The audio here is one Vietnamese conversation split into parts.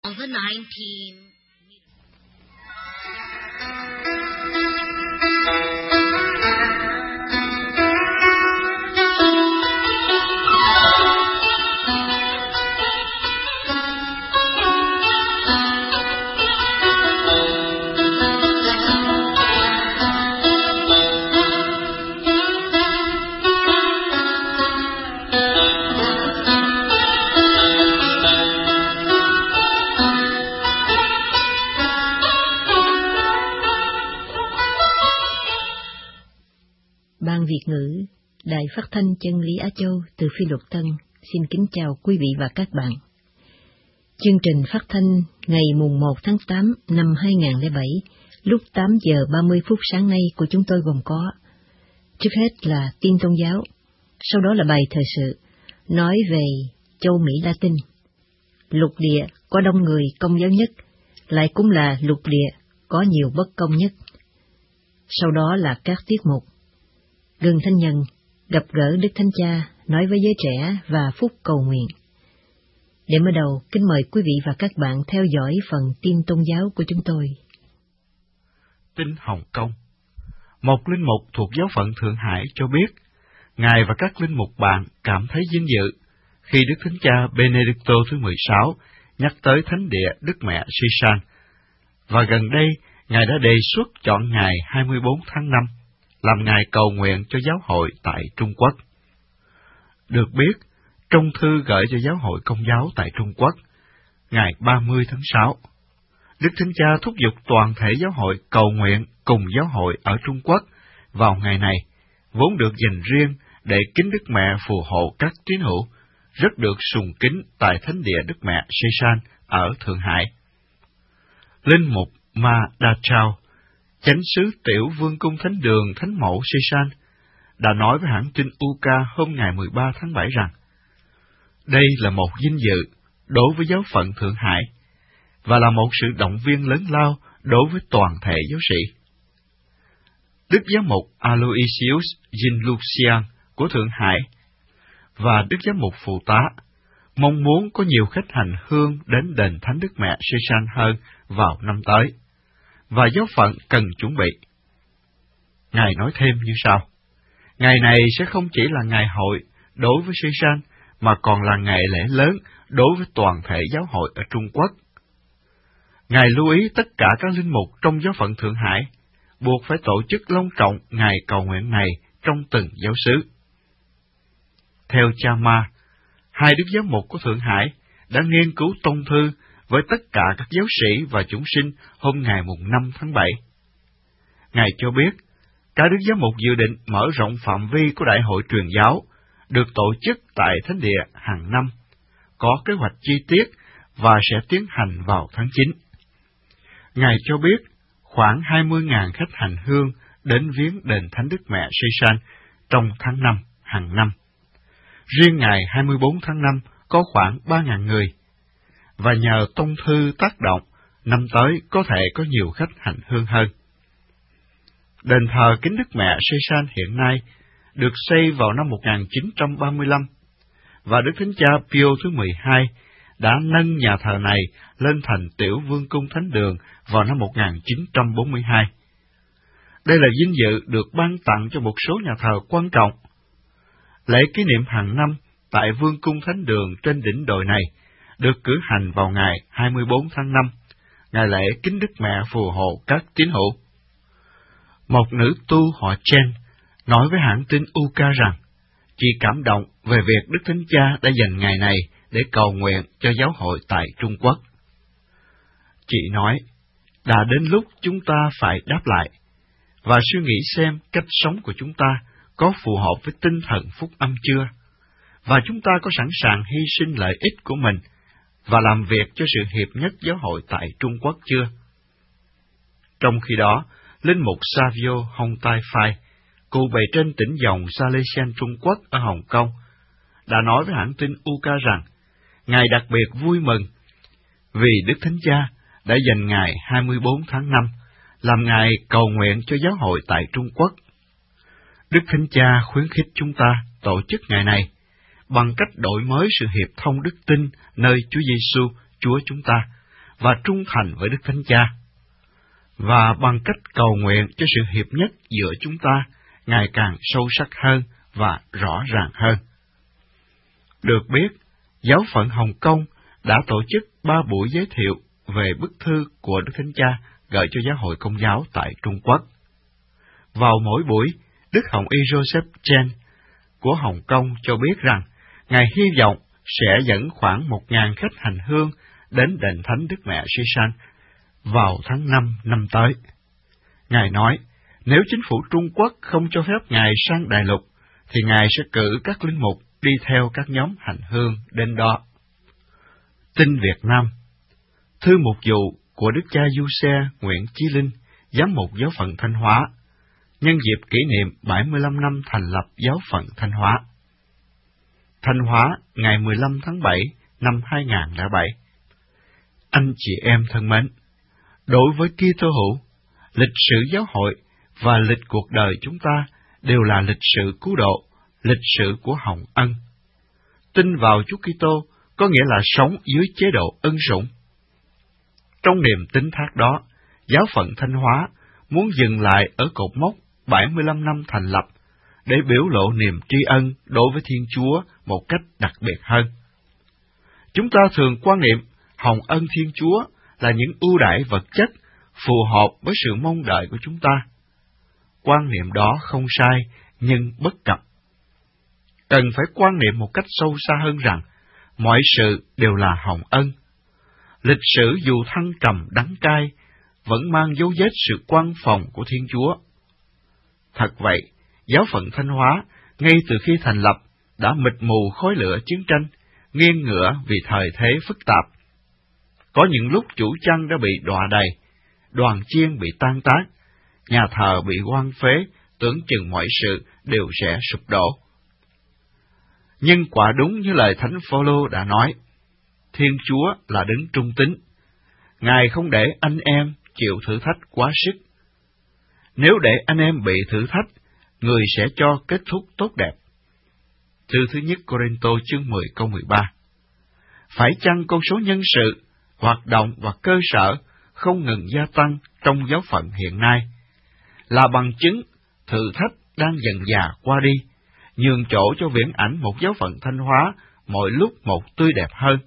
On the 19th. Ban Việt ngữ, Đài Phát thanh Chân lý Á Châu từ Phi Luật Tân xin kính chào quý vị và các bạn. Chương trình phát thanh ngày mùng 1 tháng 8 năm 2007, lúc 8 giờ 30 phút sáng nay của chúng tôi gồm có: trước hết là tin tôn giáo, sau đó là bài thời sự, nói về châu Mỹ Latin, lục địa có đông người công giáo nhất, lại cũng là lục địa có nhiều bất công nhất. Sau đó là các tiết mục Gừng Thanh Nhân, gặp gỡ Đức Thánh Cha, nói với giới trẻ và phúc cầu nguyện. Để mở đầu, kính mời quý vị và các bạn theo dõi phần tin tôn giáo của chúng tôi. Tin Hồng Kông. Một linh mục thuộc giáo phận Thượng Hải cho biết, Ngài và các linh mục bạn cảm thấy vinh dự khi Đức Thánh Cha Benedicto thứ 16 nhắc tới Thánh địa Đức Mẹ Sisan, và gần đây Ngài đã đề xuất chọn ngày 24 tháng 5 làm ngày cầu nguyện cho giáo hội tại Trung Quốc. Được biết, trong thư gửi cho giáo hội Công giáo tại Trung Quốc, ngày 30 tháng 6, Đức Thánh Cha thúc giục toàn thể giáo hội cầu nguyện cùng giáo hội ở Trung Quốc vào ngày này, vốn được dành riêng để kính Đức Mẹ phù hộ các tín hữu, rất được sùng kính tại Thánh địa Đức Mẹ Sisan ở Thượng Hải. Linh mục Ma Đa Trao, chánh sứ Tiểu Vương cung Thánh đường Thánh mẫu Sisan, đã nói với hãng tin UK hôm ngày 13 tháng 7 rằng, đây là một vinh dự đối với giáo phận Thượng Hải, và là một sự động viên lớn lao đối với toàn thể giáo sĩ. Đức giám mục Aloysius Jin-Lucian của Thượng Hải và Đức giám mục Phụ tá mong muốn có nhiều khách hành hương đến đền Thánh Đức Mẹ Sisan hơn vào năm tới, và giáo phận cần chuẩn bị. Ngài nói thêm như sau: ngày này sẽ không chỉ là ngày hội đối với Sisan, mà còn là ngày lễ lớn đối với toàn thể giáo hội ở Trung Quốc. Ngài lưu ý tất cả các linh mục trong giáo phận Thượng Hải buộc phải tổ chức long trọng ngày cầu nguyện này trong từng giáo xứ. Theo cha Ma, hai đức giám mục của Thượng Hải đã nghiên cứu tông thư với tất cả các giáo sĩ và chúng sinh hôm ngày mùng 5 tháng 7. Ngài cho biết, các đức giám mục dự định mở rộng phạm vi của Đại hội truyền giáo, được tổ chức tại Thánh địa hàng năm, có kế hoạch chi tiết và sẽ tiến hành vào tháng 9. Ngài cho biết, khoảng 20.000 khách hành hương đến viếng đền Thánh Đức Mẹ Sisan trong tháng 5 hàng năm. Riêng ngày 24 tháng 5 có khoảng 3.000 người, và nhờ tông thư tác động, năm tới có thể có nhiều khách hành hương hơn. Đền thờ kính Đức Mẹ Sisan hiện nay được xây vào năm 1935, và Đức Thánh Cha Pio thứ 12 đã nâng nhà thờ này lên thành Tiểu Vương cung Thánh đường vào năm 1942. Đây là vinh dự được ban tặng cho một số nhà thờ quan trọng. Lễ kỷ niệm hàng năm tại Vương cung Thánh đường trên đỉnh đồi này được cử hành vào ngày 24 tháng 5, ngày lễ kính Đức Mẹ phù hộ các tín hữu. Một nữ tu họ Chen nói với hãng tin UK rằng, chị cảm động về việc Đức Thánh Cha đã dành ngày này để cầu nguyện cho giáo hội tại Trung Quốc. Chị nói, đã đến lúc chúng ta phải đáp lại, và suy nghĩ xem cách sống của chúng ta có phù hợp với tinh thần phúc âm chưa, và chúng ta có sẵn sàng hy sinh lợi ích của mình và làm việc cho sự hiệp nhất giáo hội tại Trung Quốc chưa? Trong khi đó, linh mục Savio Hong Tai Phai, cụ bề trên tỉnh dòng Salesian Trung Quốc ở Hồng Kông, đã nói với hãng tin UK rằng, Ngài đặc biệt vui mừng vì Đức Thánh Cha đã dành ngày 24 tháng 5 làm ngày cầu nguyện cho giáo hội tại Trung Quốc. Đức Thánh Cha khuyến khích chúng ta tổ chức ngày này bằng cách đổi mới sự hiệp thông đức tin nơi Chúa Giêsu, Chúa chúng ta, và trung thành với Đức Thánh Cha, và bằng cách cầu nguyện cho sự hiệp nhất giữa chúng ta ngày càng sâu sắc hơn và rõ ràng hơn. Được biết, Giáo phận Hồng Kông đã tổ chức 3 buổi giới thiệu về bức thư của Đức Thánh Cha gửi cho Giáo hội Công giáo tại Trung Quốc. Vào mỗi buổi, Đức Hồng Y Joseph Chen của Hồng Kông cho biết rằng Ngài hy vọng sẽ dẫn khoảng 1.000 khách hành hương đến đền Thánh Đức Mẹ Sisan vào tháng 5 năm tới. Ngài nói, nếu chính phủ Trung Quốc không cho phép Ngài sang Đại Lục, thì Ngài sẽ cử các linh mục đi theo các nhóm hành hương đến đó. Tin Việt Nam. Thư mục vụ của Đức cha Du Xe Nguyễn Chí Linh, giám mục Giáo phận Thanh Hóa, nhân dịp kỷ niệm 75 năm thành lập Giáo phận Thanh Hóa. Thanh Hóa, ngày 15 tháng 7 năm 2007. Anh chị em thân mến, đối với Kitô hữu, lịch sử giáo hội và lịch cuộc đời chúng ta đều là lịch sử cứu độ, lịch sử của hồng ân. Tin vào Chúa Kitô có nghĩa là sống dưới chế độ ân sủng. Trong niềm tín thác đó, Giáo phận Thanh Hóa muốn dừng lại ở cột mốc 75 năm thành lập để biểu lộ niềm tri ân đối với Thiên Chúa một cách đặc biệt hơn. Chúng ta thường quan niệm hồng ân Thiên Chúa là những ưu đãi vật chất phù hợp với sự mong đợi của chúng ta. Quan niệm đó không sai, nhưng bất cập. Cần phải quan niệm một cách sâu xa hơn rằng mọi sự đều là hồng ân. Lịch sử dù thăng trầm đắng cay, vẫn mang dấu vết sự quan phòng của Thiên Chúa. Thật vậy, Giáo phận Thanh Hóa, ngay từ khi thành lập, đã mịt mù khói lửa chiến tranh, nghiêng ngửa vì thời thế phức tạp. Có những lúc chủ chăn đã bị đọa đầy, đoàn chiên bị tan tác, nhà thờ bị hoang phế, tưởng chừng mọi sự đều sẽ sụp đổ. Nhưng quả đúng như lời Thánh Phaolô đã nói, Thiên Chúa là đấng trung tín. Ngài không để anh em chịu thử thách quá sức. Nếu để anh em bị thử thách, người sẽ cho kết thúc tốt đẹp. Thư thứ nhất Cô-rinh-tô chương 10 câu 13. Phải chăng con số nhân sự, hoạt động và cơ sở không ngừng gia tăng trong giáo phận hiện nay, là bằng chứng thử thách đang dần dà qua đi, nhường chỗ cho viễn ảnh một giáo phận Thanh Hóa mỗi lúc một tươi đẹp hơn.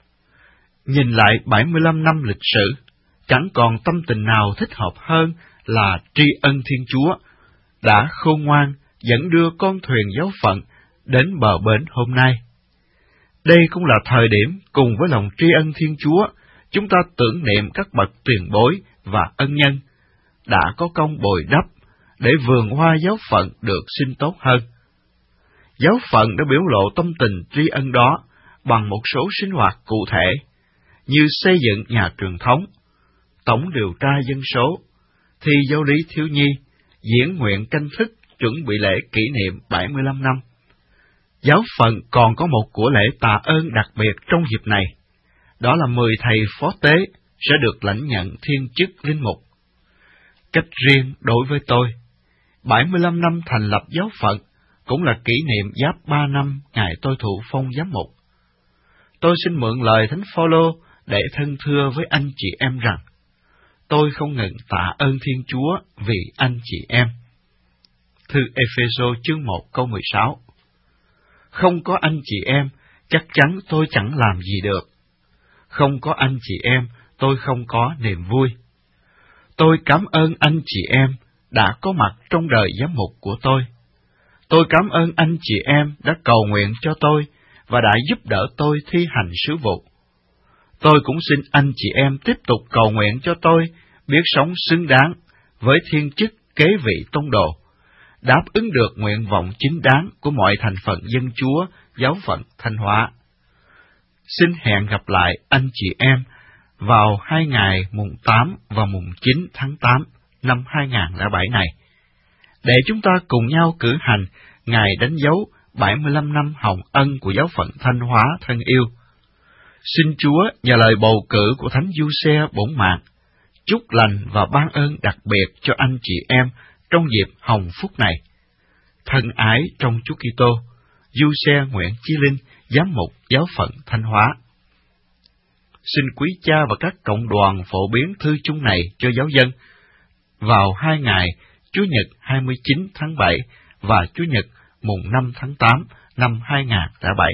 Nhìn lại 75 năm lịch sử, chẳng còn tâm tình nào thích hợp hơn là tri ân Thiên Chúa đã khôn ngoan dẫn đưa con thuyền giáo phận đến bờ bến hôm nay. Đây cũng là thời điểm cùng với lòng tri ân Thiên Chúa, chúng ta tưởng niệm các bậc tiền bối và ân nhân đã có công bồi đắp để vườn hoa giáo phận được sinh tốt hơn. Giáo phận đã biểu lộ tâm tình tri ân đó bằng một số sinh hoạt cụ thể, như xây dựng nhà truyền thống, tổng điều tra dân số, thi giáo lý thiếu nhi, diễn nguyện canh thức chuẩn bị lễ kỷ niệm 75 năm. Giáo phận còn có một của lễ tạ ơn đặc biệt trong dịp này, đó là 10 thầy phó tế sẽ được lãnh nhận thiên chức linh mục. Cách riêng đối với tôi, 75 năm thành lập giáo phận cũng là kỷ niệm giáp 3 năm ngày tôi thụ phong giám mục. Tôi xin mượn lời Thánh Phaolô để thân thưa với anh chị em rằng, tôi không ngừng tạ ơn Thiên Chúa vì anh chị em. Thư Ê-phê-sô chương 1 câu 16. Không có anh chị em, chắc chắn tôi chẳng làm gì được. Không có anh chị em, tôi không có niềm vui. Tôi cảm ơn anh chị em đã có mặt trong đời giám mục của tôi. Tôi cảm ơn anh chị em đã cầu nguyện cho tôi và đã giúp đỡ tôi thi hành sứ vụ. Tôi cũng xin anh chị em tiếp tục cầu nguyện cho tôi biết sống xứng đáng với thiên chức kế vị tông đồ, đáp ứng được nguyện vọng chính đáng của mọi thành phần dân Chúa giáo phận Thanh Hóa. Xin hẹn gặp lại anh chị em vào 2 ngày mùng 8 và mùng 9 tháng 8 năm 2007 này, để chúng ta cùng nhau cử hành ngày đánh dấu 75 năm hồng ân của giáo phận Thanh Hóa thân yêu. Xin Chúa nhờ lời bầu cử của Thánh Giuse bổn mạng, chúc lành và ban ơn đặc biệt cho anh chị em trong dịp hồng phúc này. Thân ái trong Chúa Kitô, Giuse Nguyễn Chí Linh, giám mục giáo phận Thanh Hóa. xin quý cha và các cộng đoàn phổ biến thư chung này cho giáo dân vào 2 ngày Chủ nhật 29 tháng 7 và Chủ nhật mùng 5 tháng 8 năm 2007.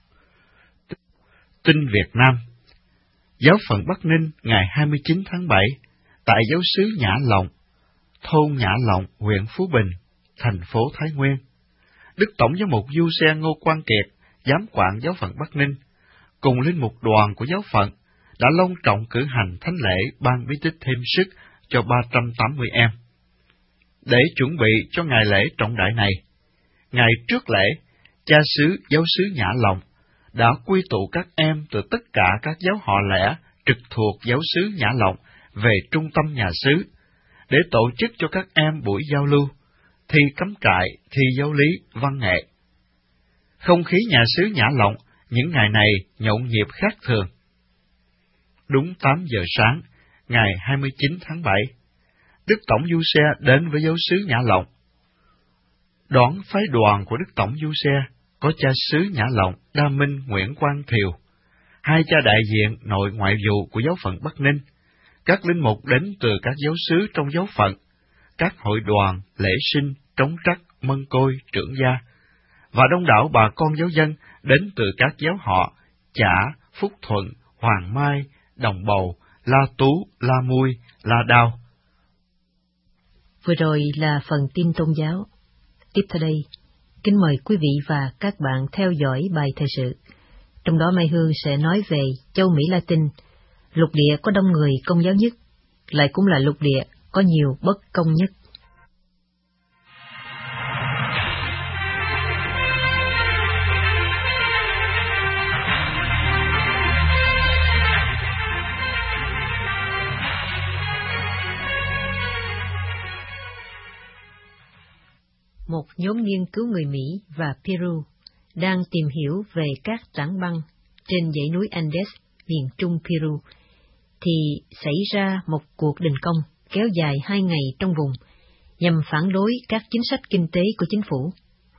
Tin Việt Nam. Giáo phận Bắc Ninh ngày 29 tháng 7 tại giáo xứ Nhã Lộng, thôn Nhã Lộng, huyện Phú Bình, thành phố Thái Nguyên. Đức Tổng giám mục Du Xe Ngô Quang Kiệt, giám quản giáo phận Bắc Ninh, cùng linh mục đoàn của giáo phận đã long trọng cử hành thánh lễ ban bí tích thêm sức cho 380 em. Để chuẩn bị cho ngày lễ trọng đại này, ngày trước lễ, cha xứ giáo xứ Nhã Lộng đã quy tụ các em từ tất cả các giáo họ lẻ trực thuộc giáo xứ Nhã Lộng về trung tâm nhà xứ, để tổ chức cho các em buổi giao lưu, thi cắm trại, thi giáo lý, văn nghệ. Không khí nhà xứ Nhã Lộng những ngày này nhộn nhịp khác thường. Đúng 8 giờ sáng, ngày 29 tháng 7, Đức Tổng Du Xe đến với giáo xứ Nhã Lộng. Đón phái đoàn của Đức Tổng Du Xe có cha xứ Nhã Lộng Đa Minh Nguyễn Quang Thiều, 2 cha đại diện nội ngoại vụ của giáo phận Bắc Ninh, các linh mục đến từ các giáo xứ trong giáo phận, các hội đoàn, lễ sinh, trống trắc, mân côi, trưởng gia, và đông đảo bà con giáo dân đến từ các giáo họ Chả, Phúc Thuận, Hoàng Mai, Đồng Bầu, La Tú, La Mui, La Đao. Vừa rồi là phần tin tôn giáo. Tiếp theo đây, kính mời quý vị và các bạn theo dõi bài thời sự. Trong đó Mai Hương sẽ nói về châu Mỹ Latin, lục địa có đông người công giáo nhất, lại cũng là lục địa có nhiều bất công nhất. Một nhóm nghiên cứu người Mỹ và Peru đang tìm hiểu về các tảng băng trên dãy núi Andes, miền trung Peru, thì xảy ra một cuộc đình công kéo dài 2 ngày trong vùng, nhằm phản đối các chính sách kinh tế của chính phủ.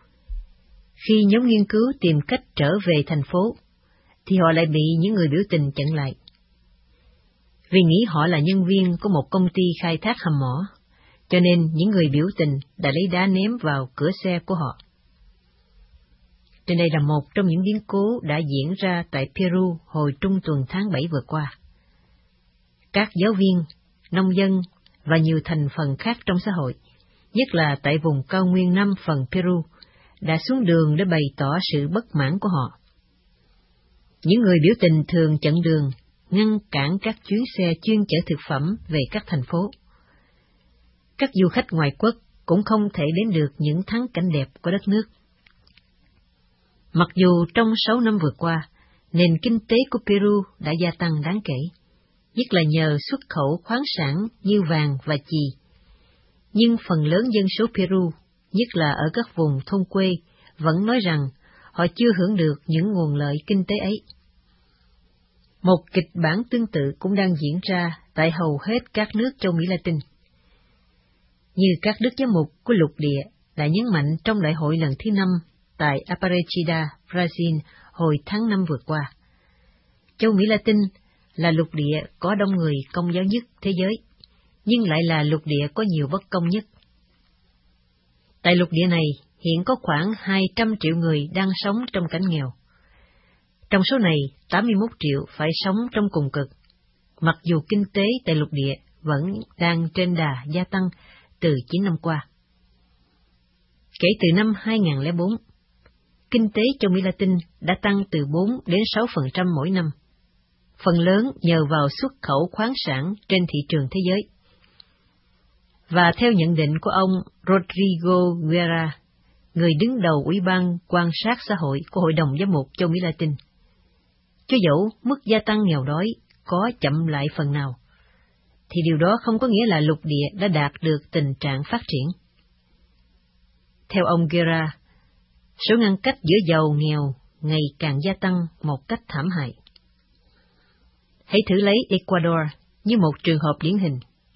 Khi nhóm nghiên cứu tìm cách trở về thành phố, thì họ lại bị những người biểu tình chặn lại. Vì nghĩ họ là nhân viên của một công ty khai thác hầm mỏ, cho nên những người biểu tình đã lấy đá ném vào cửa xe của họ. Trên đây là một trong những biến cố đã diễn ra tại Peru hồi trung tuần tháng 7 vừa qua. Các giáo viên, nông dân và nhiều thành phần khác trong xã hội, nhất là tại vùng cao nguyên Nam phần Peru, đã xuống đường để bày tỏ sự bất mãn của họ. Những người biểu tình thường chặn đường, ngăn cản các chuyến xe chuyên chở thực phẩm về các thành phố. Các du khách ngoại quốc cũng không thể đến được những thắng cảnh đẹp của đất nước. Mặc dù trong 6 năm vừa qua, nền kinh tế của Peru đã gia tăng đáng kể, nhất là nhờ xuất khẩu khoáng sản như vàng và chì, nhưng phần lớn dân số Peru, nhất là ở các vùng thôn quê, vẫn nói rằng họ chưa hưởng được những nguồn lợi kinh tế ấy. Một kịch bản tương tự cũng đang diễn ra tại hầu hết các nước châu Mỹ Latin. Như các đức giám mục của lục địa đã nhấn mạnh trong đại hội lần thứ 5 tại Aparecida, Brazil hồi tháng 5 vừa qua. Châu Mỹ Latin là lục địa có đông người công giáo nhất thế giới, nhưng lại là lục địa có nhiều bất công nhất. Tại lục địa này hiện có khoảng 200 triệu người đang sống trong cảnh nghèo. Trong số này, 81 triệu phải sống trong cùng cực, mặc dù kinh tế tại lục địa vẫn đang trên đà gia tăng từ 9 năm qua. Kể từ năm 2004, kinh tế châu Mỹ Latin đã tăng từ 4 đến 6% mỗi năm, phần lớn nhờ vào xuất khẩu khoáng sản trên thị trường thế giới. Và theo nhận định của ông Rodrigo Guerra, người đứng đầu Ủy ban quan sát xã hội của Hội đồng Giám mục châu Mỹ Latin, cho dẫu mức gia tăng nghèo đói có chậm lại phần nào, thì điều đó không có nghĩa là lục địa đã đạt được tình trạng phát triển. Theo ông Guerra, số ngăn cách giữa giàu nghèo ngày càng gia tăng một cách thảm hại. Hãy thử lấy Ecuador như một trường hợp điển hình.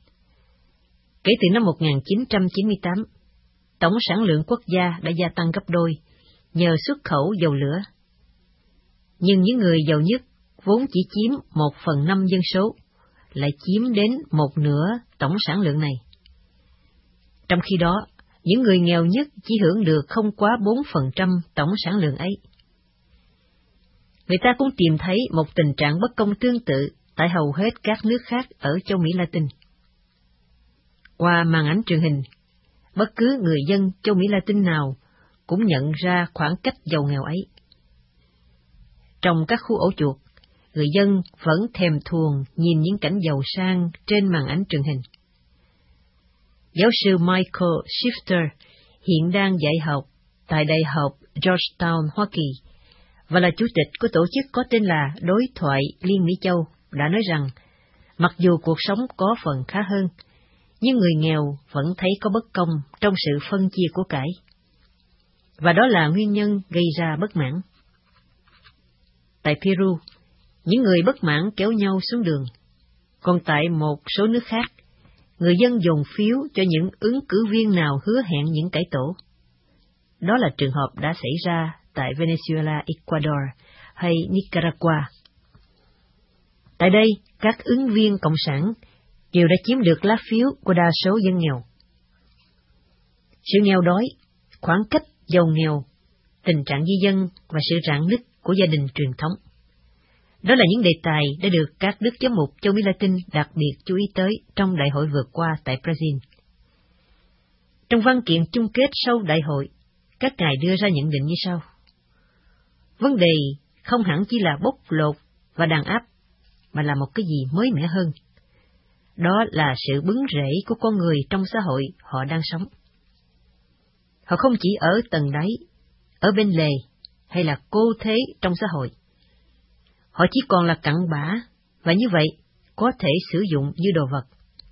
Kể từ năm 1998, tổng sản lượng quốc gia đã gia tăng gấp đôi nhờ xuất khẩu dầu lửa. Nhưng những người giàu nhất vốn chỉ chiếm 1/5 dân số, lại chiếm đến 1/2 tổng sản lượng này. Trong khi đó, những người nghèo nhất chỉ hưởng được không quá 4% tổng sản lượng ấy. Người ta cũng tìm thấy một tình trạng bất công tương tự tại hầu hết các nước khác ở châu Mỹ Latin. Qua màn ảnh truyền hình, bất cứ người dân châu Mỹ Latin nào cũng nhận ra khoảng cách giàu nghèo ấy. Trong các khu ổ chuột, người dân vẫn thèm thuồng nhìn những cảnh giàu sang trên màn ảnh truyền hình. Giáo sư Michael Shifter hiện đang dạy học tại Đại học Georgetown, Hoa Kỳ, và là chủ tịch của tổ chức có tên là Đối thoại Liên Mỹ Châu, đã nói rằng, mặc dù cuộc sống có phần khá hơn, nhưng người nghèo vẫn thấy có bất công trong sự phân chia của cải. Và đó là nguyên nhân gây ra bất mãn. Tại Peru, những người bất mãn kéo nhau xuống đường, còn tại một số nước khác, người dân dồn phiếu cho những ứng cử viên nào hứa hẹn những cải tổ. Đó là trường hợp đã xảy ra tại Venezuela, Ecuador hay Nicaragua. Tại đây, các ứng viên cộng sản đều đã chiếm được lá phiếu của đa số dân nghèo. Sự nghèo đói, khoảng cách giàu nghèo, tình trạng di dân và sự rạn nứt của gia đình truyền thống. Đó là những đề tài đã được các đức giám mục châu Mỹ Latin đặc biệt chú ý tới trong đại hội vừa qua tại Brazil. Trong văn kiện chung kết sau đại hội, các ngài đưa ra nhận định như sau. Vấn đề không hẳn chỉ là bóc lột và đàn áp, mà là một cái gì mới mẻ hơn. Đó là sự bứng rễ của con người trong xã hội họ đang sống. Họ không chỉ ở tầng đáy, ở bên lề, hay là cô thế trong xã hội. Họ chỉ còn là cặn bã, và như vậy có thể sử dụng như đồ vật.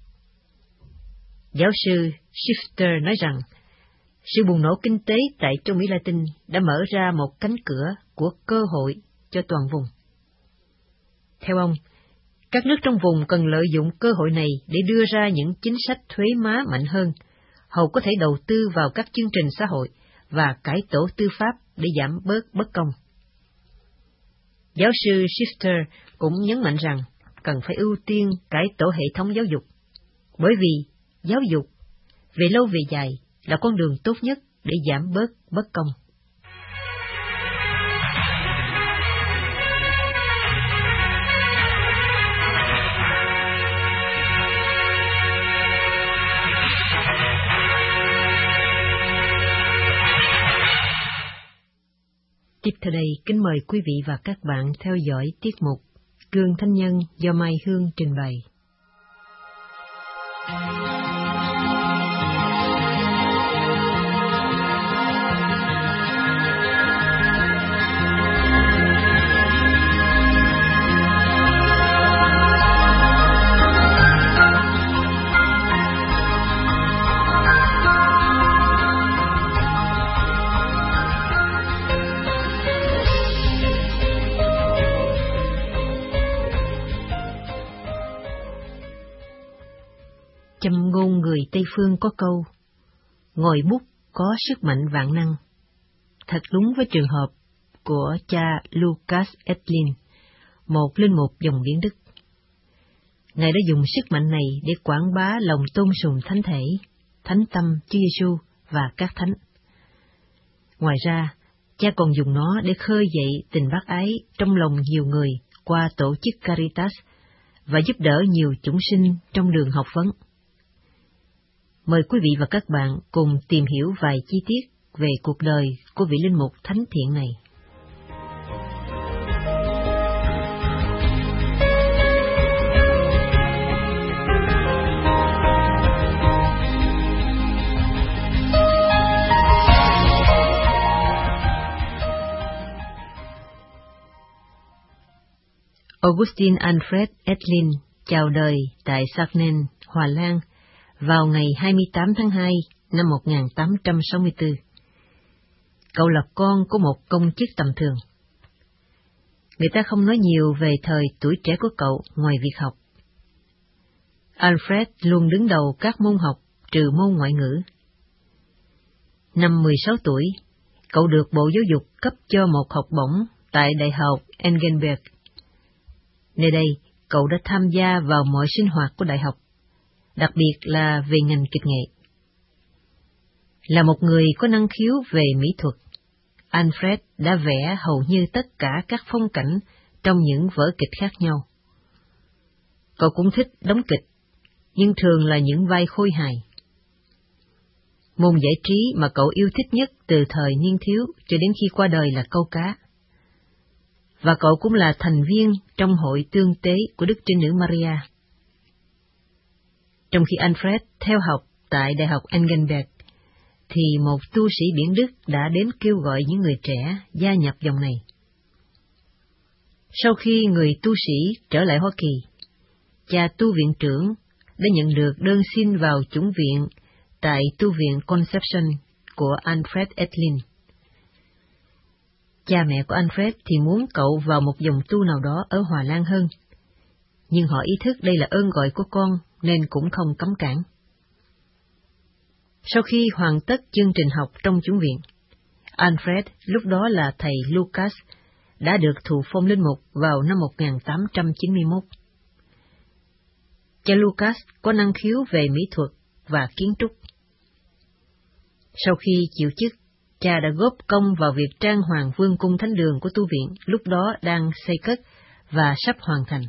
Giáo sư Shifter nói rằng, sự bùng nổ kinh tế tại châu Mỹ Latin đã mở ra một cánh cửa của cơ hội cho toàn vùng. Theo ông, các nước trong vùng cần lợi dụng cơ hội này để đưa ra những chính sách thuế má mạnh hơn, hầu có thể đầu tư vào các chương trình xã hội và cải tổ tư pháp để giảm bớt bất công. Giáo sư Shifter cũng nhấn mạnh rằng cần phải ưu tiên cải tổ hệ thống giáo dục, bởi vì giáo dục, về lâu về dài, là con đường tốt nhất để giảm bớt bất công. Tiếp theo đây, kính mời quý vị và các bạn theo dõi tiết mục Gương Thánh Nhân do Mai Hương trình bày. Châm ngôn người Tây Phương có câu, ngòi bút có sức mạnh vạn năng. Thật đúng với trường hợp của cha Lucas Edlin, một linh mục dòng Biển Đức. Ngài đã dùng sức mạnh này để quảng bá lòng tôn sùng thánh thể, thánh tâm Chúa Giêsu và các thánh. Ngoài ra, cha còn dùng nó để khơi dậy tình bác ái trong lòng nhiều người qua tổ chức Caritas và giúp đỡ nhiều chúng sinh trong đường học vấn. Mời quý vị và các bạn cùng tìm hiểu vài chi tiết về cuộc đời của vị linh mục thánh thiện này. Augustin Alfred Edlin chào đời tại Sarnen, Hòa Lan, vào ngày 28 tháng 2 năm 1864. Cậu là con của một công chức tầm thường. Người ta không nói nhiều về thời tuổi trẻ của cậu ngoài việc học. Alfred luôn đứng đầu các môn học trừ môn ngoại ngữ. Năm 16 tuổi, cậu được Bộ Giáo dục cấp cho một học bổng tại Đại học Engelberg. Nơi đây, cậu đã tham gia vào mọi sinh hoạt của đại học, đặc biệt là về ngành kịch nghệ. Là một người có năng khiếu về mỹ thuật, Alfred đã vẽ hầu như tất cả các phong cảnh trong những vở kịch khác nhau. Cậu cũng thích đóng kịch, nhưng thường là những vai khôi hài. Môn giải trí mà cậu yêu thích nhất từ thời niên thiếu cho đến khi qua đời là câu cá. Và cậu cũng là thành viên trong hội tương tế của Đức Trinh Nữ Maria. Trong khi Alfred theo học tại Đại học Engelberg, thì một tu sĩ biển Đức đã đến kêu gọi những người trẻ gia nhập dòng này. Sau khi người tu sĩ trở lại Hoa Kỳ, cha tu viện trưởng đã nhận được đơn xin vào chủng viện tại tu viện Conception của Alfred Edlin. Cha mẹ của Alfred thì muốn cậu vào một dòng tu nào đó ở Hòa Lan hơn, nhưng họ ý thức đây là ơn gọi của con nên cũng không cấm cản. Sau khi hoàn tất chương trình học trong chủng viện, Alfred, lúc đó là thầy Lucas, đã được thụ phong linh mục vào năm 1891. Cha Lucas có năng khiếu về mỹ thuật và kiến trúc. Sau khi chịu chức, cha đã góp công vào việc trang hoàng vương cung thánh đường của tu viện lúc đó đang xây cất và sắp hoàn thành.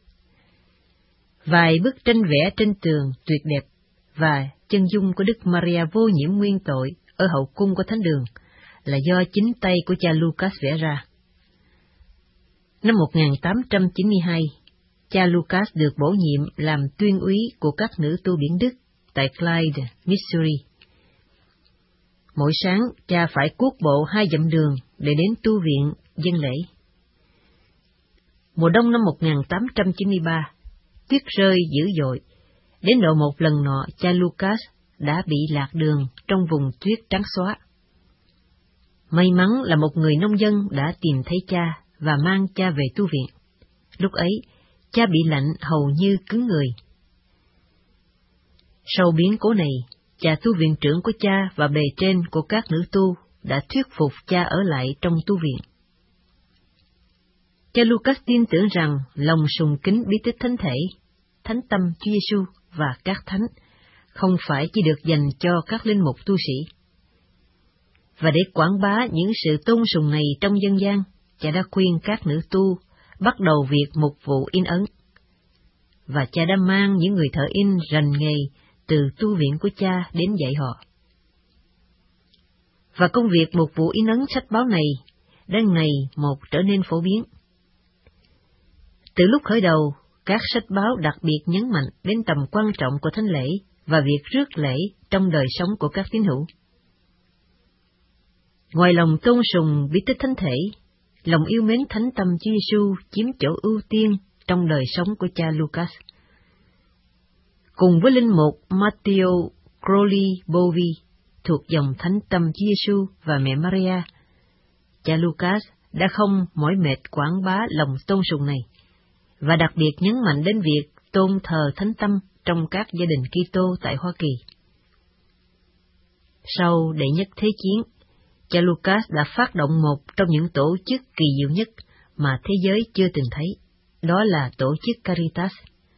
Vài bức tranh vẽ trên tường tuyệt đẹp và chân dung của Đức Maria vô nhiễm nguyên tội ở hậu cung của thánh đường là do chính tay của cha Lucas vẽ ra. Năm 1892, cha Lucas được bổ nhiệm làm tuyên úy của các nữ tu biển Đức tại Clyde, Missouri. Mỗi sáng, cha phải cuốc bộ 2 dặm đường để đến tu viện dâng lễ. Mùa đông năm 1893, tuyết rơi dữ dội, đến độ một lần nọ cha Lucas đã bị lạc đường trong vùng tuyết trắng xóa. May mắn là một người nông dân đã tìm thấy cha và mang cha về tu viện. Lúc ấy, cha bị lạnh hầu như cứng người. Sau biến cố này, cha tu viện trưởng của cha và bề trên của các nữ tu đã thuyết phục cha ở lại trong tu viện. Cha Lucas tin tưởng rằng lòng sùng kính bí tích thánh thể, thánh tâm Chúa Giêsu và các thánh không phải chỉ được dành cho các linh mục tu sĩ. Và để quảng bá những sự tôn sùng này trong dân gian, cha đã khuyên các nữ tu bắt đầu việc mục vụ in ấn. Và cha đã mang những người thợ in rành nghề từ tu viện của cha đến dạy họ. Và công việc mục vụ in ấn sách báo này đã ngày một trở nên phổ biến. Từ lúc khởi đầu, các sách báo đặc biệt nhấn mạnh đến tầm quan trọng của thánh lễ và việc rước lễ trong đời sống của các tín hữu. Ngoài lòng tôn sùng bí tích thánh thể, lòng yêu mến thánh tâm Chúa Giêsu chiếm chỗ ưu tiên trong đời sống của cha Lucas. Cùng với linh mục Matteo Crowley Bowie thuộc dòng thánh tâm Chúa Giêsu và mẹ Maria, cha Lucas đã không mỏi mệt quảng bá lòng tôn sùng này, và đặc biệt nhấn mạnh đến việc tôn thờ thánh tâm trong các gia đình Kitô tại Hoa Kỳ. Sau đệ nhất thế chiến, cha Lucas đã phát động một trong những tổ chức kỳ diệu nhất mà thế giới chưa từng thấy, đó là tổ chức Caritas.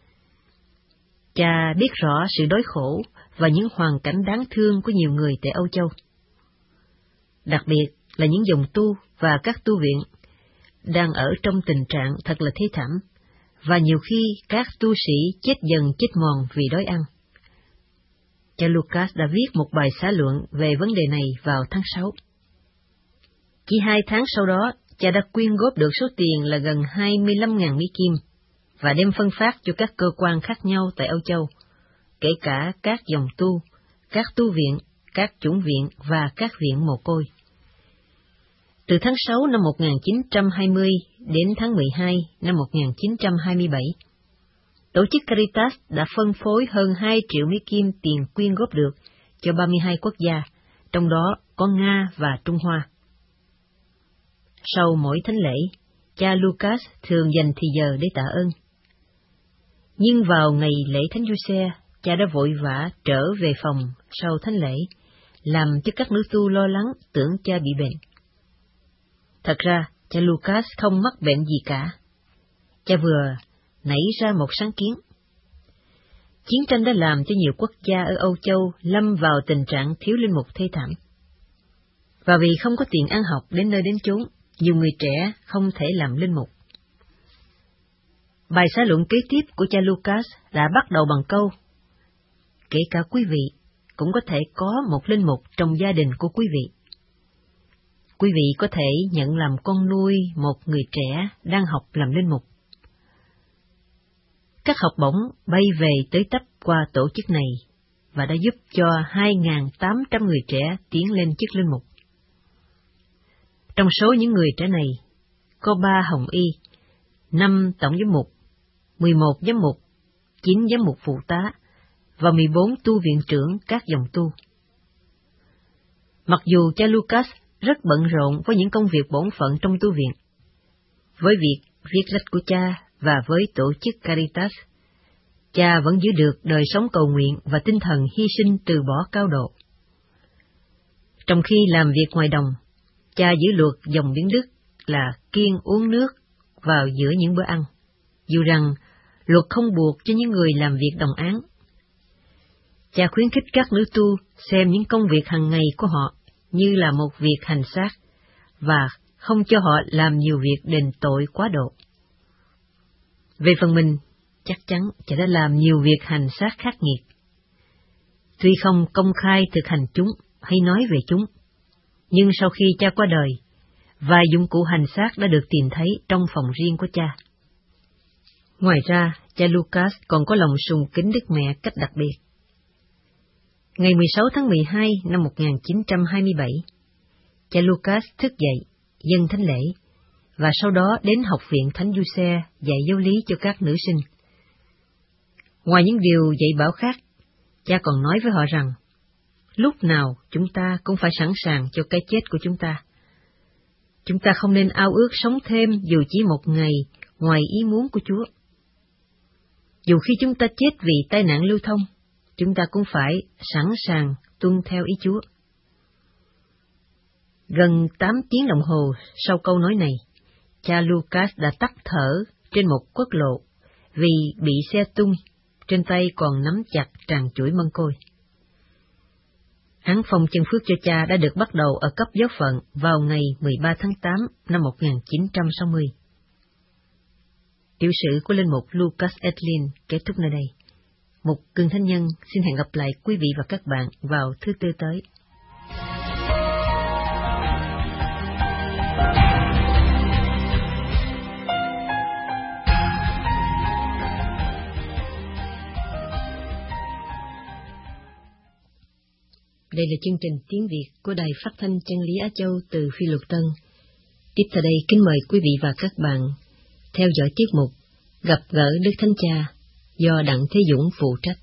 Cha biết rõ sự đói khổ và những hoàn cảnh đáng thương của nhiều người tại Âu Châu. Đặc biệt là những dòng tu và các tu viện đang ở trong tình trạng thật là thê thảm, và nhiều khi các tu sĩ chết dần chết mòn vì đói ăn. Cha Lucas đã viết một bài xã luận về vấn đề này vào tháng 6. Chỉ 2 tháng sau đó, cha đã quyên góp được số tiền là gần 25.000 Mỹ Kim và đem phân phát cho các cơ quan khác nhau tại Âu Châu, kể cả các dòng tu, các tu viện, các chủng viện và các viện mồ côi. Từ tháng 6 năm 1920 đến tháng 12 năm 1927, tổ chức Caritas đã phân phối hơn 2 triệu Mỹ Kim tiền quyên góp được cho 32 quốc gia, trong đó có Nga và Trung Hoa. Sau mỗi thánh lễ, cha Lucas thường dành thì giờ để tạ ơn. Nhưng vào ngày lễ Thánh Giuse, cha đã vội vã trở về phòng sau thánh lễ, làm cho các nữ tu lo lắng tưởng cha bị bệnh. Thật ra, cha Lucas không mắc bệnh gì cả. cha vừa nảy ra một sáng kiến. Chiến tranh đã làm cho nhiều quốc gia ở Âu Châu lâm vào tình trạng thiếu linh mục thê thảm. Và vì không có tiền ăn học đến nơi đến chốn, nhiều người trẻ không thể làm linh mục. Bài xã luận kế tiếp của cha Lucas đã bắt đầu bằng câu: kể cả quý vị cũng có thể có một linh mục trong gia đình của quý vị. Quý vị có thể nhận làm con nuôi một người trẻ đang học làm linh mục. Các học bổng bay về tới tấp qua tổ chức này và đã giúp cho 2.800 người trẻ tiến lên chức linh mục. Trong số những người trẻ này, có 3 hồng y, 5 tổng giám mục, 11 giám mục, 9 giám mục phụ tá và 14 tu viện trưởng các dòng tu. Mặc dù cha Lucas rất bận rộn với những công việc bổn phận trong tu viện, với việc viết lách của cha và với tổ chức Caritas, cha vẫn giữ được đời sống cầu nguyện và tinh thần hy sinh từ bỏ cao độ. Trong khi làm việc ngoài đồng, cha giữ luật dòng biển Đức là kiêng uống nước vào giữa những bữa ăn, dù rằng luật không buộc cho những người làm việc đồng áng. Cha khuyến khích các nữ tu xem những công việc hàng ngày của họ như là một việc hành xác, và không cho họ làm nhiều việc đền tội quá độ. Về phần mình, chắc chắn cha đã làm nhiều việc hành xác khắc nghiệt. Tuy không công khai thực hành chúng hay nói về chúng, nhưng sau khi cha qua đời, vài dụng cụ hành xác đã được tìm thấy trong phòng riêng của cha. Ngoài ra, cha Lucas còn có lòng sùng kính Đức Mẹ cách đặc biệt. Ngày 16 tháng 12 năm 1927, cha Lucas thức dậy, dâng thánh lễ, và sau đó đến học viện Thánh Giuse dạy giáo lý cho các nữ sinh. Ngoài những điều dạy bảo khác, cha còn nói với họ rằng, lúc nào chúng ta cũng phải sẵn sàng cho cái chết của chúng ta. Chúng ta không nên ao ước sống thêm dù chỉ một ngày ngoài ý muốn của Chúa. Dù khi chúng ta chết vì tai nạn lưu thông, chúng ta cũng phải sẵn sàng tuân theo ý Chúa. Gần 8 tiếng đồng hồ sau câu nói này, cha Lucas đã tắt thở trên một quốc lộ vì bị xe tung, trên tay còn nắm chặt tràn chuỗi mân côi. Án phong chân phước cho cha đã được bắt đầu ở cấp giáo phận vào ngày 13 tháng 8 năm 1960. Tiểu sử của linh mục Lucas Edlin kết thúc nơi đây. Mục Cương Thánh Nhân xin hẹn gặp lại quý vị và các bạn vào thứ Tư tới. Đây là chương trình tiếng Việt của Đài Phát thanh Chân lý Á Châu từ Phi Luật Tân. Tiếp theo đây kính mời quý vị và các bạn theo dõi tiết mục Gặp gỡ Đức Thánh Cha do Đặng Thế Dũng phụ trách.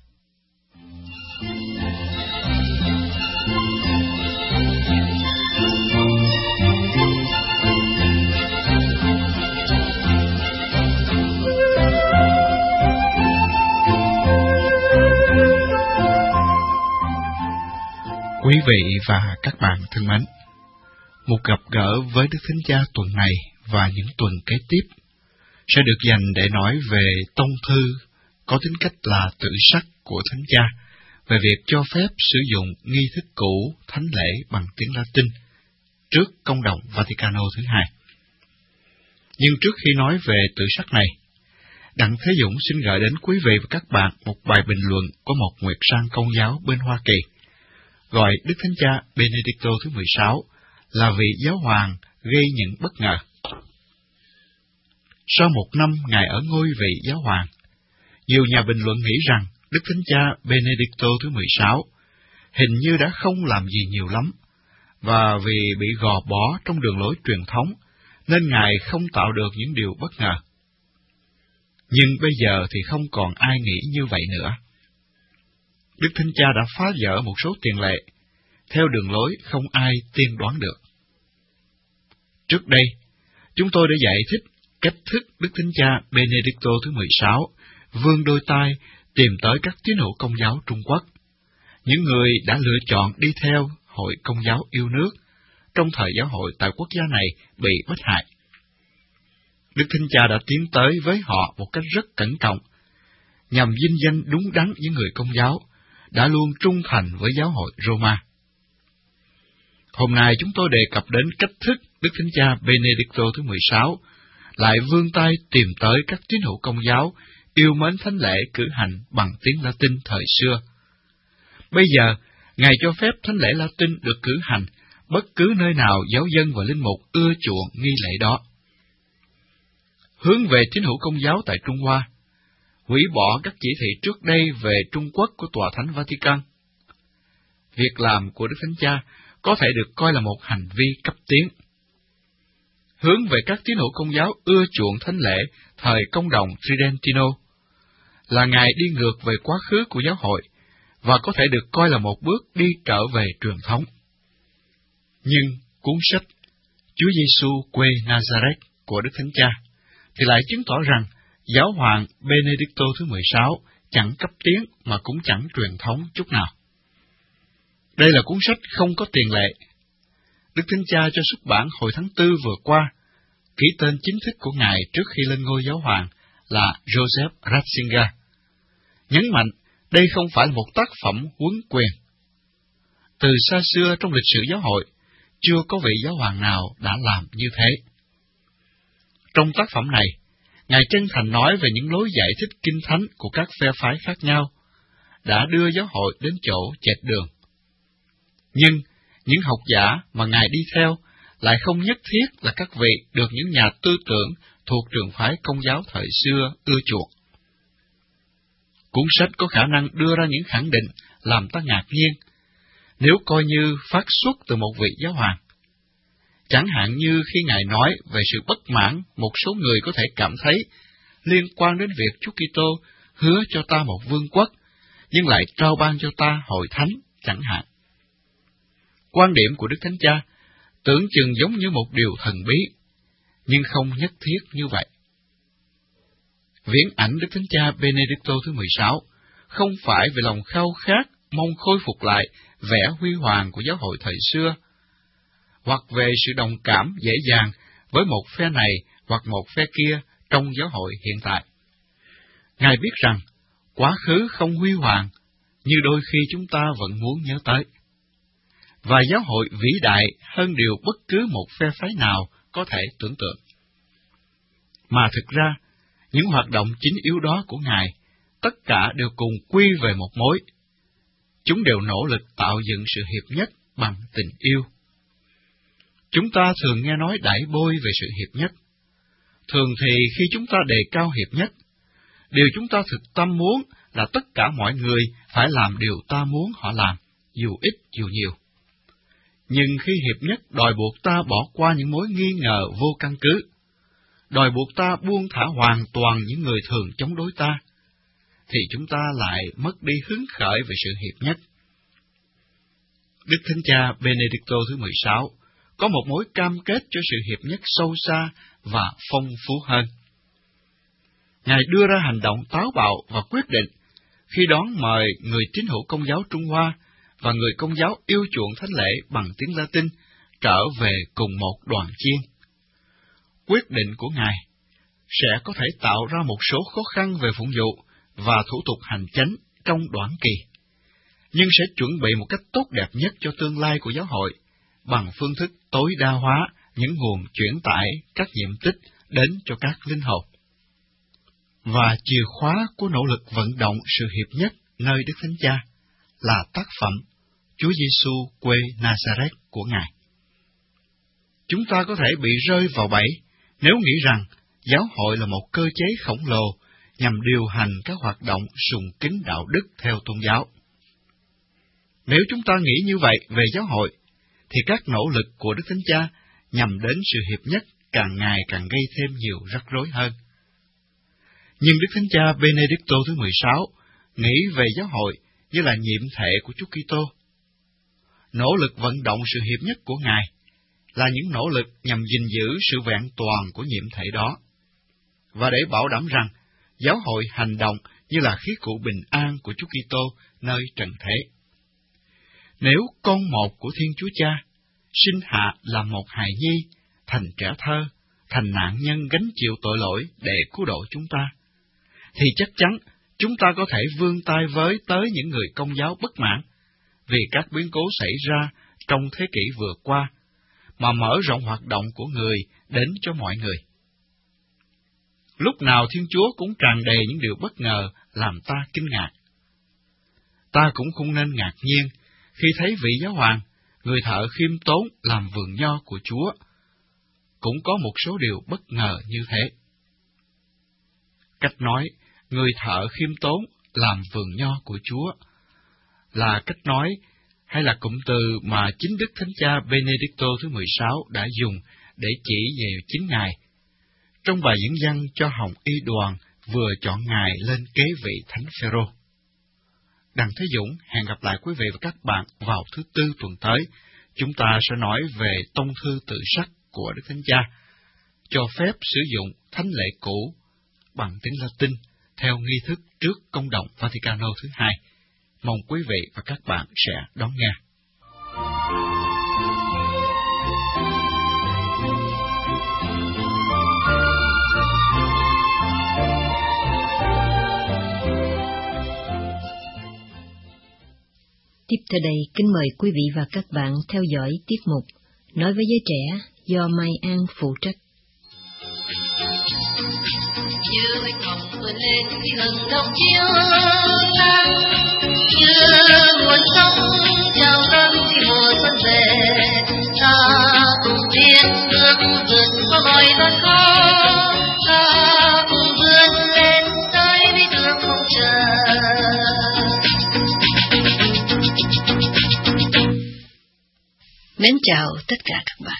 Quý vị và các bạn thân mến, một gặp gỡ với Đức Thánh Cha tuần này và những tuần kế tiếp sẽ được dành để nói về tông thư có tính cách là tự sắc của Thánh Cha, về việc cho phép sử dụng nghi thức cũ thánh lễ bằng tiếng Latin trước Công đồng Vaticano thứ hai. Nhưng trước khi nói về tự sắc này, Đặng Thế Dũng xin gửi đến quý vị và các bạn một bài bình luận của một nguyệt sang Công giáo bên Hoa Kỳ, gọi Đức Thánh Cha Benedicto thứ 16 là vị giáo hoàng gây những bất ngờ. Sau một năm Ngài ở ngôi vị giáo hoàng, nhiều nhà bình luận nghĩ rằng Đức Thánh Cha Benedicto thứ 16 hình như đã không làm gì nhiều lắm, và vì bị gò bó trong đường lối truyền thống, nên Ngài không tạo được những điều bất ngờ. Nhưng bây giờ thì không còn ai nghĩ như vậy nữa. Đức Thánh Cha đã phá vỡ một số tiền lệ, theo đường lối không ai tiên đoán được. Trước đây, chúng tôi đã giải thích cách thức Đức Thánh Cha Benedicto thứ 16 vươn đôi tay tìm tới các tín hữu Công giáo Trung Quốc, những người đã lựa chọn đi theo Hội Công giáo yêu nước trong thời giáo hội tại quốc gia này bị bắt hại. Đức Thánh Cha đã tiến tới với họ một cách rất cẩn trọng, nhằm vinh danh đúng đắn những người Công giáo đã luôn trung thành với giáo hội Roma. Hôm nay chúng tôi đề cập đến cách thức Đức Thánh Cha Benedicto thứ 16 lại vươn tay tìm tới các tín hữu Công giáo yêu mến thánh lễ cử hành bằng tiếng Latin thời xưa. Bây giờ, Ngài cho phép thánh lễ Latin được cử hành bất cứ nơi nào giáo dân và linh mục ưa chuộng nghi lễ đó. Hướng về tín hữu Công giáo tại Trung Hoa, hủy bỏ các chỉ thị trước đây về Trung Quốc của Tòa Thánh Vatican. Việc làm của Đức Thánh Cha có thể được coi là một hành vi cấp tiến. Hướng về các tín hữu Công giáo ưa chuộng thánh lễ thời Công đồng Tridentino là Ngài đi ngược về quá khứ của giáo hội và có thể được coi là một bước đi trở về truyền thống. Nhưng cuốn sách Chúa Giêsu quê Nazareth của Đức Thánh Cha thì lại chứng tỏ rằng Giáo hoàng Benedicto thứ 16 chẳng cấp tiến mà cũng chẳng truyền thống chút nào. Đây là cuốn sách không có tiền lệ. Đức Thánh Cha cho xuất bản hồi tháng 4 vừa qua, ký tên chính thức của Ngài trước khi lên ngôi giáo hoàng là Joseph Ratzinger. Nhấn mạnh, đây không phải là một tác phẩm huấn quyền. Từ xa xưa trong lịch sử giáo hội, chưa có vị giáo hoàng nào đã làm như thế. Trong tác phẩm này, Ngài chân thành nói về những lối giải thích kinh thánh của các phe phái khác nhau, đã đưa giáo hội đến chỗ chệch đường. Nhưng, những học giả mà Ngài đi theo lại không nhất thiết là các vị được những nhà tư tưởng thuộc trường phái Công giáo thời xưa ưa chuộng. Cuốn sách có khả năng đưa ra những khẳng định làm ta ngạc nhiên, nếu coi như phát xuất từ một vị giáo hoàng. Chẳng hạn như khi Ngài nói về sự bất mãn một số người có thể cảm thấy liên quan đến việc Chúa Kitô hứa cho ta một vương quốc, nhưng lại trao ban cho ta hội thánh, chẳng hạn. Quan điểm của Đức Thánh Cha tưởng chừng giống như một điều thần bí, nhưng không nhất thiết như vậy. Viễn ảnh Đức Thánh Cha Benedicto thứ 16 không phải vì lòng khao khát mong khôi phục lại vẻ huy hoàng của giáo hội thời xưa, hoặc về sự đồng cảm dễ dàng với một phe này hoặc một phe kia trong giáo hội hiện tại. Ngài biết rằng, quá khứ không huy hoàng như đôi khi chúng ta vẫn muốn nhớ tới, và giáo hội vĩ đại hơn điều bất cứ một phe phái nào có thể tưởng tượng. Mà thực ra, những hoạt động chính yếu đó của Ngài, tất cả đều cùng quy về một mối. Chúng đều nỗ lực tạo dựng sự hiệp nhất bằng tình yêu. Chúng ta thường nghe nói đãi bôi về sự hiệp nhất. Thường thì khi chúng ta đề cao hiệp nhất, điều chúng ta thực tâm muốn là tất cả mọi người phải làm điều ta muốn họ làm, dù ít dù nhiều. Nhưng khi hiệp nhất đòi buộc ta bỏ qua những mối nghi ngờ vô căn cứ, đòi buộc ta buông thả hoàn toàn những người thường chống đối ta, thì chúng ta lại mất đi hứng khởi về sự hiệp nhất. Đức Thánh Cha Benedicto thứ 16 có một mối cam kết cho sự hiệp nhất sâu xa và phong phú hơn. Ngài đưa ra hành động táo bạo và quyết định khi đón mời người tín hữu Công giáo Trung Hoa và người Công giáo yêu chuộng thánh lễ bằng tiếng Latin trở về cùng một đoàn chiên. Quyết định của Ngài sẽ có thể tạo ra một số khó khăn về phụng vụ và thủ tục hành chánh trong đoạn kỳ, nhưng sẽ chuẩn bị một cách tốt đẹp nhất cho tương lai của giáo hội bằng phương thức tối đa hóa những nguồn chuyển tải các nhiệm tích đến cho các linh hồn. Và chìa khóa của nỗ lực vận động sự hiệp nhất nơi Đức Thánh Cha là tác phẩm Chúa Giêsu quê Nazareth của Ngài. Chúng ta có thể bị rơi vào bẫy nếu nghĩ rằng giáo hội là một cơ chế khổng lồ nhằm điều hành các hoạt động sùng kính đạo đức theo tôn giáo. Nếu chúng ta nghĩ như vậy về giáo hội, thì các nỗ lực của Đức Thánh Cha nhằm đến sự hiệp nhất càng ngày càng gây thêm nhiều rắc rối hơn. Nhưng Đức Thánh Cha Benedicto thứ 16 nghĩ về giáo hội như là nhiệm thể của Chúa Kitô. Nỗ lực vận động sự hiệp nhất của Ngài là những nỗ lực nhằm gìn giữ sự vẹn toàn của nhiệm thể đó, và để bảo đảm rằng giáo hội hành động như là khí cụ bình an của Chúa Kitô nơi trần thế. Nếu con một của Thiên Chúa Cha sinh hạ làm một hài nhi, thành trẻ thơ, thành nạn nhân gánh chịu tội lỗi để cứu độ chúng ta, thì chắc chắn chúng ta có thể vươn tay với tới những người Công giáo bất mãn vì các biến cố xảy ra trong thế kỷ vừa qua, mà mở rộng hoạt động của người đến cho mọi người. Lúc nào Thiên Chúa cũng tràn đầy những điều bất ngờ làm ta kinh ngạc. Ta cũng không nên ngạc nhiên khi thấy vị giáo hoàng, người thợ khiêm tốn làm vườn nho của Chúa, cũng có một số điều bất ngờ như thế. Cách nói, người thợ khiêm tốn làm vườn nho của Chúa là cách nói hay là cụm từ mà chính Đức Thánh Cha Benedicto thứ 16 đã dùng để chỉ về chính Ngài trong bài diễn văn cho Hồng Y đoàn vừa chọn Ngài lên kế vị Thánh Phêrô. Đặng Thế Dũng hẹn gặp lại quý vị và các bạn vào thứ Tư tuần tới. Chúng ta sẽ nói về tông thư tự sắc của Đức Thánh Cha, cho phép sử dụng thánh lễ cũ bằng tiếng Latin theo nghi thức trước Công đồng Vaticano thứ 2. Mong quý vị và các bạn sẽ đón nghe. Tiếp theo đây, kính mời quý vị và các bạn theo dõi tiết mục Nói với giới trẻ do Mai An phụ trách. Như bạch ngọc vươn lên khi hừng đông chiếu nắng, như nguồn sông trào dâng khi mùa xuân về, ta cùng tiến bước vượt qua mọi gian khó, ta cùng vươn lên tới với đường không chờ. Mến chào tất cả các bạn.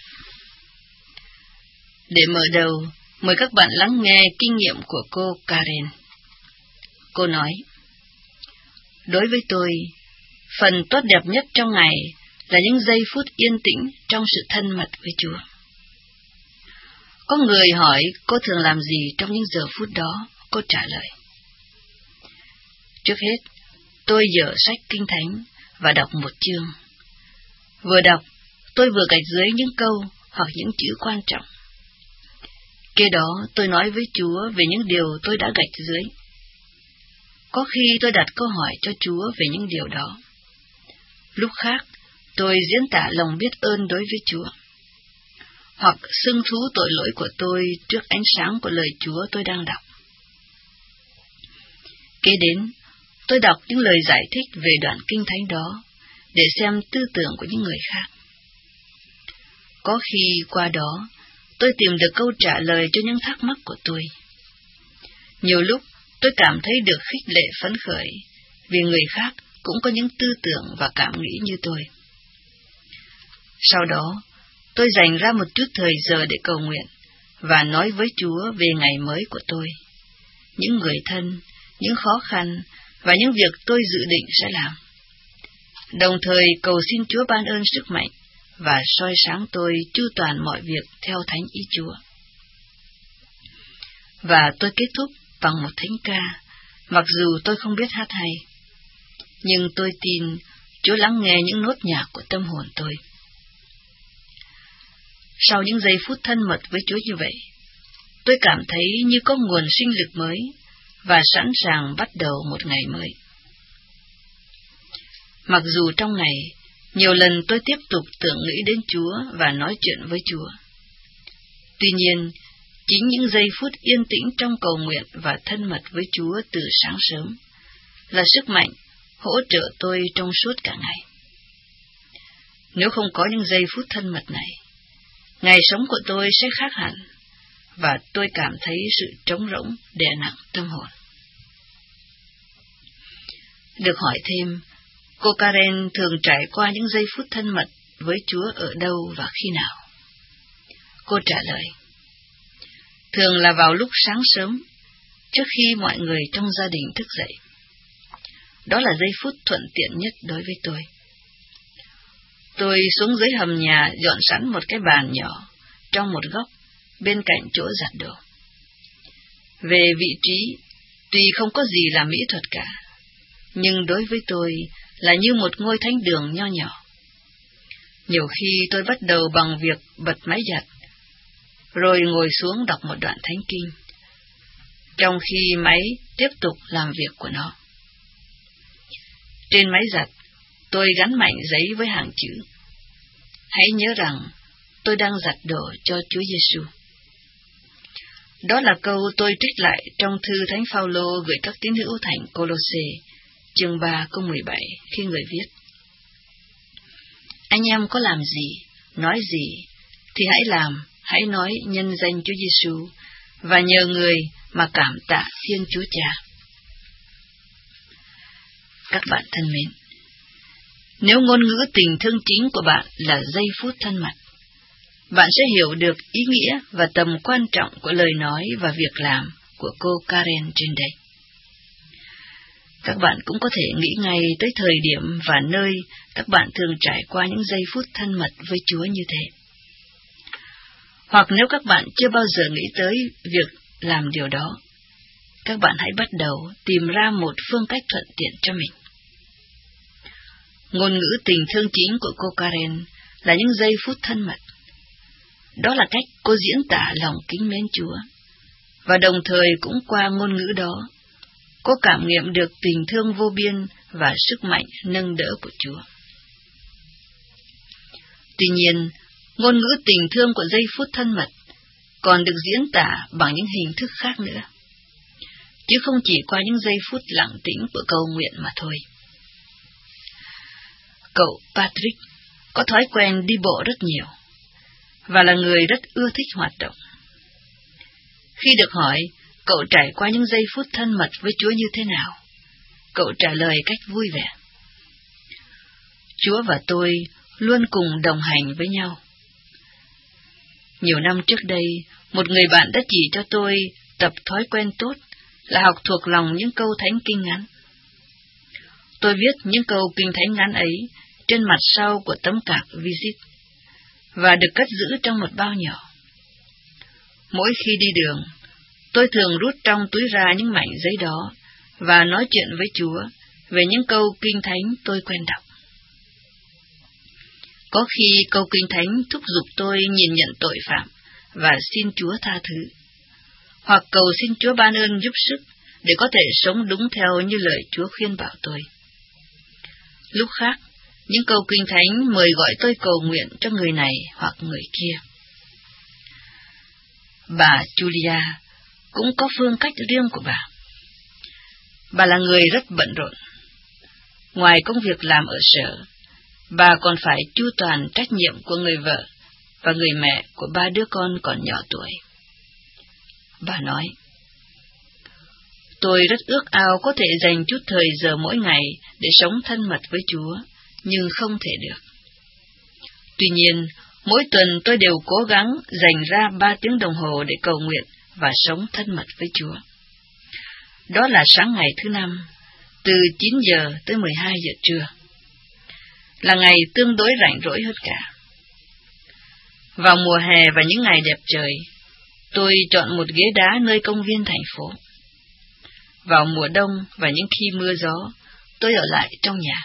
Để mở đầu, mời các bạn lắng nghe kinh nghiệm của cô Karen. Cô nói, đối với tôi, phần tốt đẹp nhất trong ngày là những giây phút yên tĩnh trong sự thân mật với Chúa. Có người hỏi cô thường làm gì trong những giờ phút đó, cô trả lời. Trước hết, tôi dở sách Kinh Thánh và đọc một chương. Vừa đọc, tôi vừa gạch dưới những câu hoặc những chữ quan trọng. Kế đó tôi nói với Chúa về những điều tôi đã gạch dưới. Có khi tôi đặt câu hỏi cho Chúa về những điều đó. Lúc khác, tôi diễn tả lòng biết ơn đối với Chúa, hoặc xưng thú tội lỗi của tôi trước ánh sáng của lời Chúa tôi đang đọc. Kế đến, tôi đọc những lời giải thích về đoạn Kinh Thánh đó để xem tư tưởng của những người khác. Có khi qua đó, tôi tìm được câu trả lời cho những thắc mắc của tôi. Nhiều lúc, tôi cảm thấy được khích lệ phấn khởi, vì người khác cũng có những tư tưởng và cảm nghĩ như tôi. Sau đó, tôi dành ra một chút thời giờ để cầu nguyện và nói với Chúa về ngày mới của tôi, những người thân, những khó khăn và những việc tôi dự định sẽ làm. Đồng thời cầu xin Chúa ban ơn sức mạnh và soi sáng tôi chu toàn mọi việc theo thánh ý Chúa. Và tôi kết thúc bằng một thánh ca, mặc dù tôi không biết hát hay, nhưng tôi tin Chúa lắng nghe những nốt nhạc của tâm hồn tôi. Sau những giây phút thân mật với Chúa như vậy, tôi cảm thấy như có nguồn sinh lực mới và sẵn sàng bắt đầu một ngày mới. Mặc dù trong ngày, nhiều lần tôi tiếp tục tưởng nghĩ đến Chúa và nói chuyện với Chúa. Tuy nhiên, chính những giây phút yên tĩnh trong cầu nguyện và thân mật với Chúa từ sáng sớm là sức mạnh hỗ trợ tôi trong suốt cả ngày. Nếu không có những giây phút thân mật này, ngày sống của tôi sẽ khác hẳn, và tôi cảm thấy sự trống rỗng đè nặng tâm hồn. Được hỏi thêm, cô Karen thường trải qua những giây phút thân mật với Chúa ở đâu và khi nào? Cô trả lời, thường là vào lúc sáng sớm, trước khi mọi người trong gia đình thức dậy. Đó là giây phút thuận tiện nhất đối với tôi. Tôi xuống dưới hầm nhà dọn sẵn một cái bàn nhỏ trong một góc bên cạnh chỗ giặt đồ. Về vị trí, tuy không có gì là mỹ thuật cả, nhưng đối với tôi là như một ngôi thánh đường nho nhỏ. Nhiều khi tôi bắt đầu bằng việc bật máy giặt, rồi ngồi xuống đọc một đoạn thánh kinh, trong khi máy tiếp tục làm việc của nó. Trên máy giặt, tôi gắn mạnh giấy với hàng chữ: hãy nhớ rằng tôi đang giặt đồ cho Chúa Giêsu. Đó là câu tôi trích lại trong thư Thánh Phaolô gửi các tín hữu thành Cô-lô-sê, chương 3 câu 17, khi người viết: anh em có làm gì, nói gì, thì hãy làm, hãy nói nhân danh Chúa Giêsu, và nhờ người mà cảm tạ Thiên Chúa Cha. Các bạn thân mến, nếu ngôn ngữ tình thương chính của bạn là giây phút thân mật, bạn sẽ hiểu được ý nghĩa và tầm quan trọng của lời nói và việc làm của cô Karen trên đây. Các bạn cũng có thể nghĩ ngay tới thời điểm và nơi các bạn thường trải qua những giây phút thân mật với Chúa như thế. Hoặc nếu các bạn chưa bao giờ nghĩ tới việc làm điều đó, các bạn hãy bắt đầu tìm ra một phương cách thuận tiện cho mình. Ngôn ngữ tình thương chính của cô Karen là những giây phút thân mật. Đó là cách cô diễn tả lòng kính mến Chúa, và đồng thời cũng qua ngôn ngữ đó, cô cảm nghiệm được tình thương vô biên và sức mạnh nâng đỡ của Chúa. Tuy nhiên, ngôn ngữ tình thương của giây phút thân mật còn được diễn tả bằng những hình thức khác nữa, chứ không chỉ qua những giây phút lặng tĩnh của cầu nguyện mà thôi. Cậu Patrick có thói quen đi bộ rất nhiều, và là người rất ưa thích hoạt động. Khi được hỏi cậu trải qua những giây phút thân mật với Chúa như thế nào, cậu trả lời cách vui vẻ: Chúa và tôi luôn cùng đồng hành với nhau. Nhiều năm trước đây, một người bạn đã chỉ cho tôi tập thói quen tốt là học thuộc lòng những câu thánh kinh ngắn. Tôi viết những câu kinh thánh ngắn ấy trên mặt sau của tấm card visit và được cất giữ trong một bao nhỏ. Mỗi khi đi đường, tôi thường rút trong túi ra những mảnh giấy đó và nói chuyện với Chúa về những câu kinh thánh tôi quen đọc. Có khi câu kinh thánh thúc giục tôi nhìn nhận tội phạm và xin Chúa tha thứ, hoặc cầu xin Chúa ban ơn giúp sức để có thể sống đúng theo như lời Chúa khuyên bảo tôi. Lúc khác, những câu kinh thánh mời gọi tôi cầu nguyện cho người này hoặc người kia. Bà Julia cũng có phương cách riêng của bà. Bà là người rất bận rộn. Ngoài công việc làm ở sở, bà còn phải chu toàn trách nhiệm của người vợ và người mẹ của 3 đứa con còn nhỏ tuổi. Bà nói: Tôi rất ước ao có thể dành chút thời giờ mỗi ngày để sống thân mật với Chúa, nhưng không thể được. Tuy nhiên, mỗi tuần tôi đều cố gắng dành ra 3 tiếng đồng hồ để cầu nguyện và sống thân mật với Chúa. Đó là sáng ngày thứ Năm, từ 9 giờ tới 12 giờ trưa. Là ngày tương đối rảnh rỗi hơn cả. Vào mùa hè và những ngày đẹp trời, tôi chọn một ghế đá nơi công viên thành phố. Vào mùa đông và những khi mưa gió, tôi ở lại trong nhà.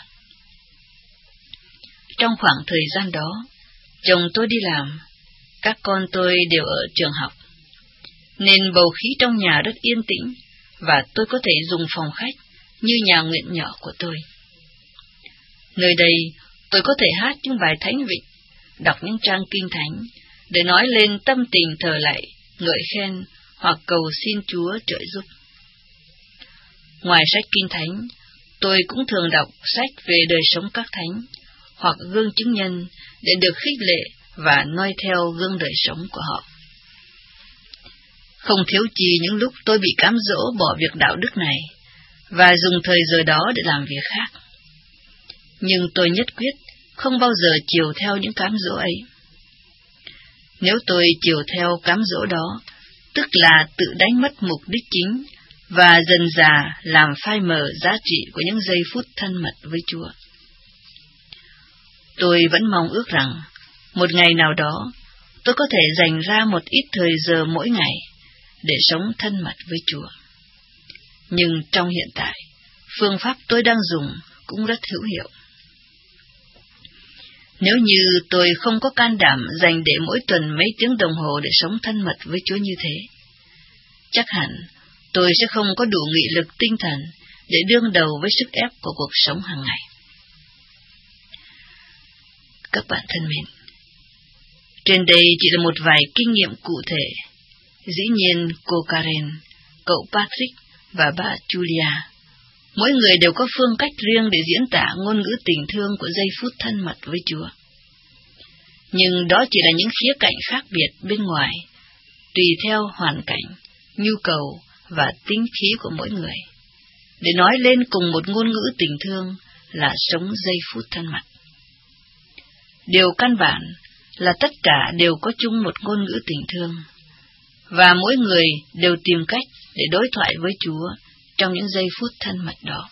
Trong khoảng thời gian đó, chồng tôi đi làm, các con tôi đều ở trường học, nên bầu khí trong nhà rất yên tĩnh và tôi có thể dùng phòng khách như nhà nguyện nhỏ của tôi. Nơi đây, tôi có thể hát những bài thánh vịnh, đọc những trang kinh thánh, để nói lên tâm tình thờ lạy, ngợi khen hoặc cầu xin Chúa trợ giúp. Ngoài sách kinh thánh, tôi cũng thường đọc sách về đời sống các thánh, hoặc gương chứng nhân để được khích lệ và noi theo gương đời sống của họ. Không thiếu chi những lúc tôi bị cám dỗ bỏ việc đạo đức này và dùng thời giờ đó để làm việc khác. Nhưng tôi nhất quyết không bao giờ chiều theo những cám dỗ ấy. Nếu tôi chiều theo cám dỗ đó, tức là tự đánh mất mục đích chính và dần dà làm phai mờ giá trị của những giây phút thân mật với Chúa. Tôi vẫn mong ước rằng một ngày nào đó tôi có thể dành ra một ít thời giờ mỗi ngày để sống thân mật với Chúa. Nhưng trong hiện tại, phương pháp tôi đang dùng cũng rất hữu hiệu. Nếu như tôi không có can đảm dành để mỗi tuần mấy tiếng đồng hồ để sống thân mật với Chúa như thế, chắc hẳn tôi sẽ không có đủ nghị lực tinh thần để đương đầu với sức ép của cuộc sống hàng ngày. Các bạn thân mến, trên đây chỉ là một vài kinh nghiệm cụ thể. Dĩ nhiên cô Karen, cậu Patrick và bà Julia, mỗi người đều có phương cách riêng để diễn tả ngôn ngữ tình thương của giây phút thân mật với Chúa. Nhưng đó chỉ là những khía cạnh khác biệt bên ngoài, tùy theo hoàn cảnh, nhu cầu và tính khí của mỗi người, để nói lên cùng một ngôn ngữ tình thương là sống giây phút thân mật. Điều căn bản là tất cả đều có chung một ngôn ngữ tình thương, và mỗi người đều tìm cách để đối thoại với Chúa trong những giây phút thân mật đó.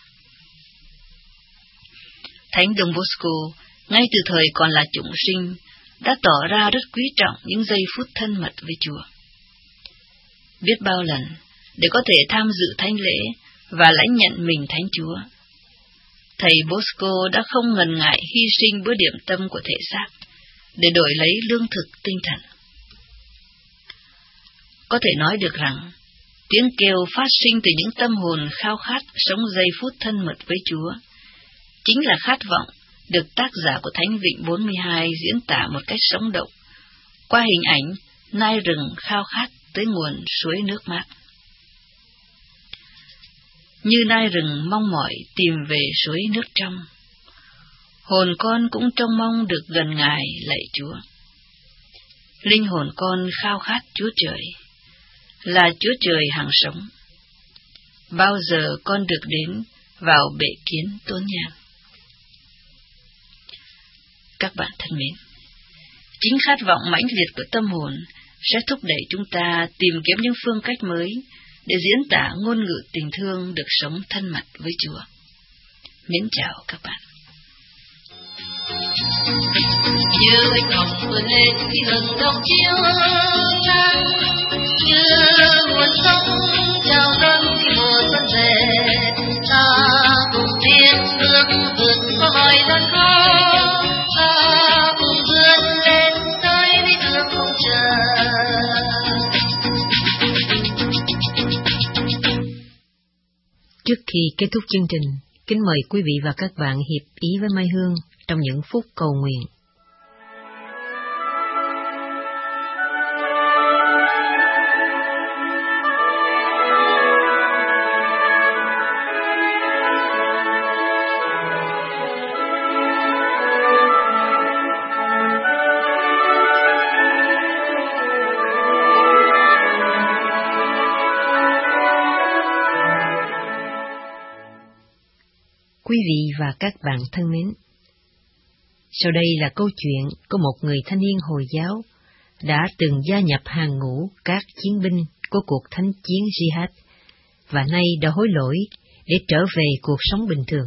Thánh Don Bosco, ngay từ thời còn là chủng sinh, đã tỏ ra rất quý trọng những giây phút thân mật với Chúa. Biết bao lần, để có thể tham dự thánh lễ và lãnh nhận mình Thánh Chúa, thầy Bosco đã không ngần ngại hy sinh bữa điểm tâm của thể xác để đổi lấy lương thực tinh thần. Có thể nói được rằng, tiếng kêu phát sinh từ những tâm hồn khao khát sống giây phút thân mật với Chúa chính là khát vọng được tác giả của Thánh Vịnh 42 diễn tả một cách sống động qua hình ảnh nai rừng khao khát tới nguồn suối nước mát. Như nai rừng mong mỏi tìm về suối nước trong, hồn con cũng trông mong được gần Ngài lạy Chúa. Linh hồn con khao khát Chúa Trời, là Chúa Trời hằng sống. Bao giờ con được đến vào bệ kiến tôn nhang? Các bạn thân mến, chính khát vọng mãnh liệt của tâm hồn sẽ thúc đẩy chúng ta tìm kiếm những phương cách mới để diễn tả ngôn ngữ tình thương được sống thân mật với Chúa. Mến chào các bạn. Như anh ngọc vươn lên khi hừng đông chiếu nắng, như nguồn sống chào đón khi mùa xuân về, ta cùng tiến bước vượt qua mọi gian khó, ta cùng vươn lên tới lý tưởng không chờ. Trước khi kết thúc chương trình, kính mời quý vị và các bạn hiệp ý với Mai Hương trong những phút cầu nguyện. Quý vị và các bạn thân mến, sau đây là câu chuyện của một người thanh niên Hồi giáo đã từng gia nhập hàng ngũ các chiến binh của cuộc thánh chiến Jihad và nay đã hối lỗi để trở về cuộc sống bình thường.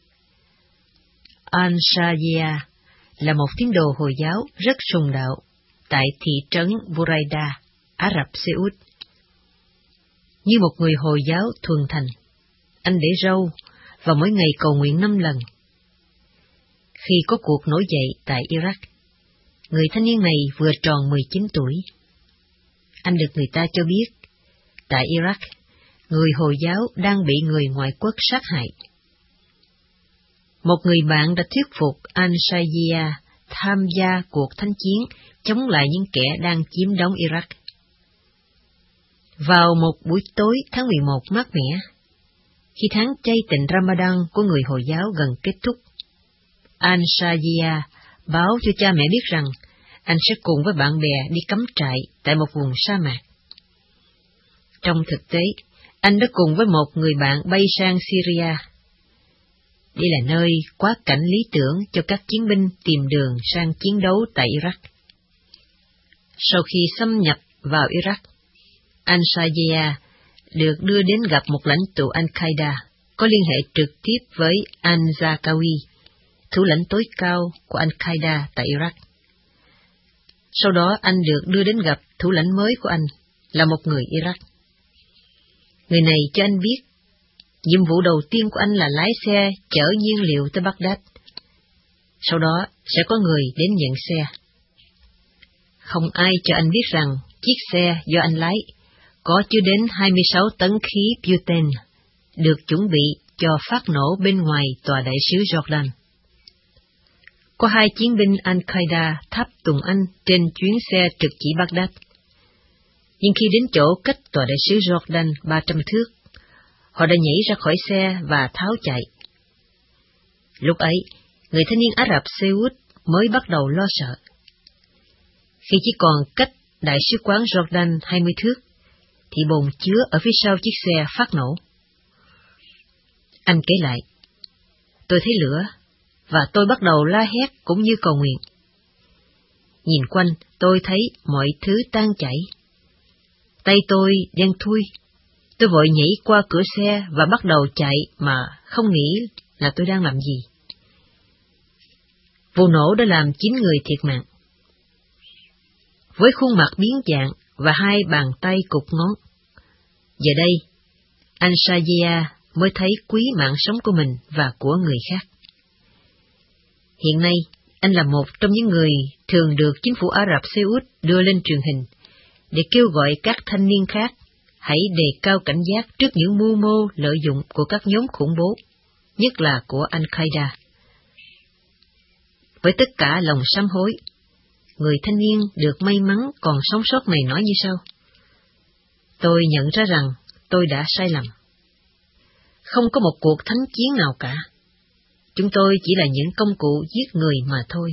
Ansariya là một tín đồ Hồi giáo rất sùng đạo tại thị trấn Buraida, Ả Rập Xê Út. Như một người Hồi giáo thuần thành, anh để râu và mỗi ngày cầu nguyện 5 lần. Khi có cuộc nổi dậy tại Iraq, người thanh niên này vừa tròn 19 tuổi. Anh được người ta cho biết, tại Iraq, người Hồi giáo đang bị người ngoại quốc sát hại. Một người bạn đã thuyết phục Ansariya tham gia cuộc thánh chiến chống lại những kẻ đang chiếm đóng Iraq. Vào một buổi tối tháng 11 mát mẻ, khi tháng chay tịnh Ramadan của người Hồi giáo gần kết thúc, Ansariya báo cho cha mẹ biết rằng anh sẽ cùng với bạn bè đi cắm trại tại một vùng sa mạc. Trong thực tế, anh đã cùng với một người bạn bay sang Syria. Đây là nơi quá cảnh lý tưởng cho các chiến binh tìm đường sang chiến đấu tại Iraq. Sau khi xâm nhập vào Iraq, Ansariya được đưa đến gặp một lãnh tụ Al-Qaeda có liên hệ trực tiếp với al-Zarqawi, thủ lãnh tối cao của Al-Qaeda tại Iraq. Sau đó anh được đưa đến gặp thủ lãnh mới của anh, là một người Iraq. Người này cho anh biết, nhiệm vụ đầu tiên của anh là lái xe chở nhiên liệu tới Baghdad. Sau đó sẽ có người đến nhận xe. Không ai cho anh biết rằng chiếc xe do anh lái có chứa đến 26 tấn khí butane, được chuẩn bị cho phát nổ bên ngoài tòa đại sứ Jordan. Có 2 chiến binh Al-Qaeda tháp tùng anh trên chuyến xe trực chỉ Baghdad. Nhưng khi đến chỗ cách tòa đại sứ Jordan 300 thước, họ đã nhảy ra khỏi xe và tháo chạy. Lúc ấy, người thanh niên Ả Rập Xê Út mới bắt đầu lo sợ. Khi chỉ còn cách đại sứ quán Jordan 20 thước, thì bồn chứa ở phía sau chiếc xe phát nổ. Anh kể lại, tôi thấy lửa, và tôi bắt đầu la hét cũng như cầu nguyện. Nhìn quanh, tôi thấy mọi thứ tan chảy. Tay tôi đen thui, tôi vội nhảy qua cửa xe và bắt đầu chạy mà không nghĩ là tôi đang làm gì. Vụ nổ đã làm 9 người thiệt mạng. Với khuôn mặt biến dạng và 2 bàn tay cụt ngón, giờ đây, anh Shahia mới thấy quý mạng sống của mình và của người khác. Hiện nay, anh là một trong những người thường được chính phủ Ả Rập Xê Út đưa lên truyền hình để kêu gọi các thanh niên khác hãy đề cao cảnh giác trước những mưu mô lợi dụng của các nhóm khủng bố, nhất là của Al-Qaeda. Với tất cả lòng sám hối, người thanh niên được may mắn còn sống sót này nói như sau: tôi nhận ra rằng tôi đã sai lầm. Không có một cuộc thánh chiến nào cả. Chúng tôi chỉ là những công cụ giết người mà thôi.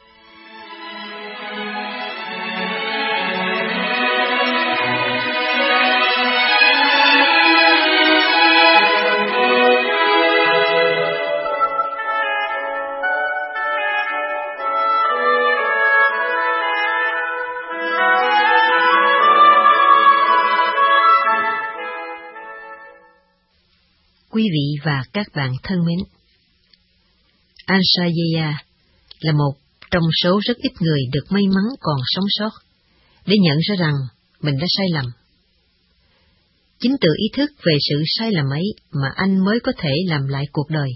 Quý vị và các bạn thân mến, Al-Shahia là một trong số rất ít người được may mắn còn sống sót để nhận ra rằng mình đã sai lầm. Chính từ ý thức về sự sai lầm ấy mà anh mới có thể làm lại cuộc đời.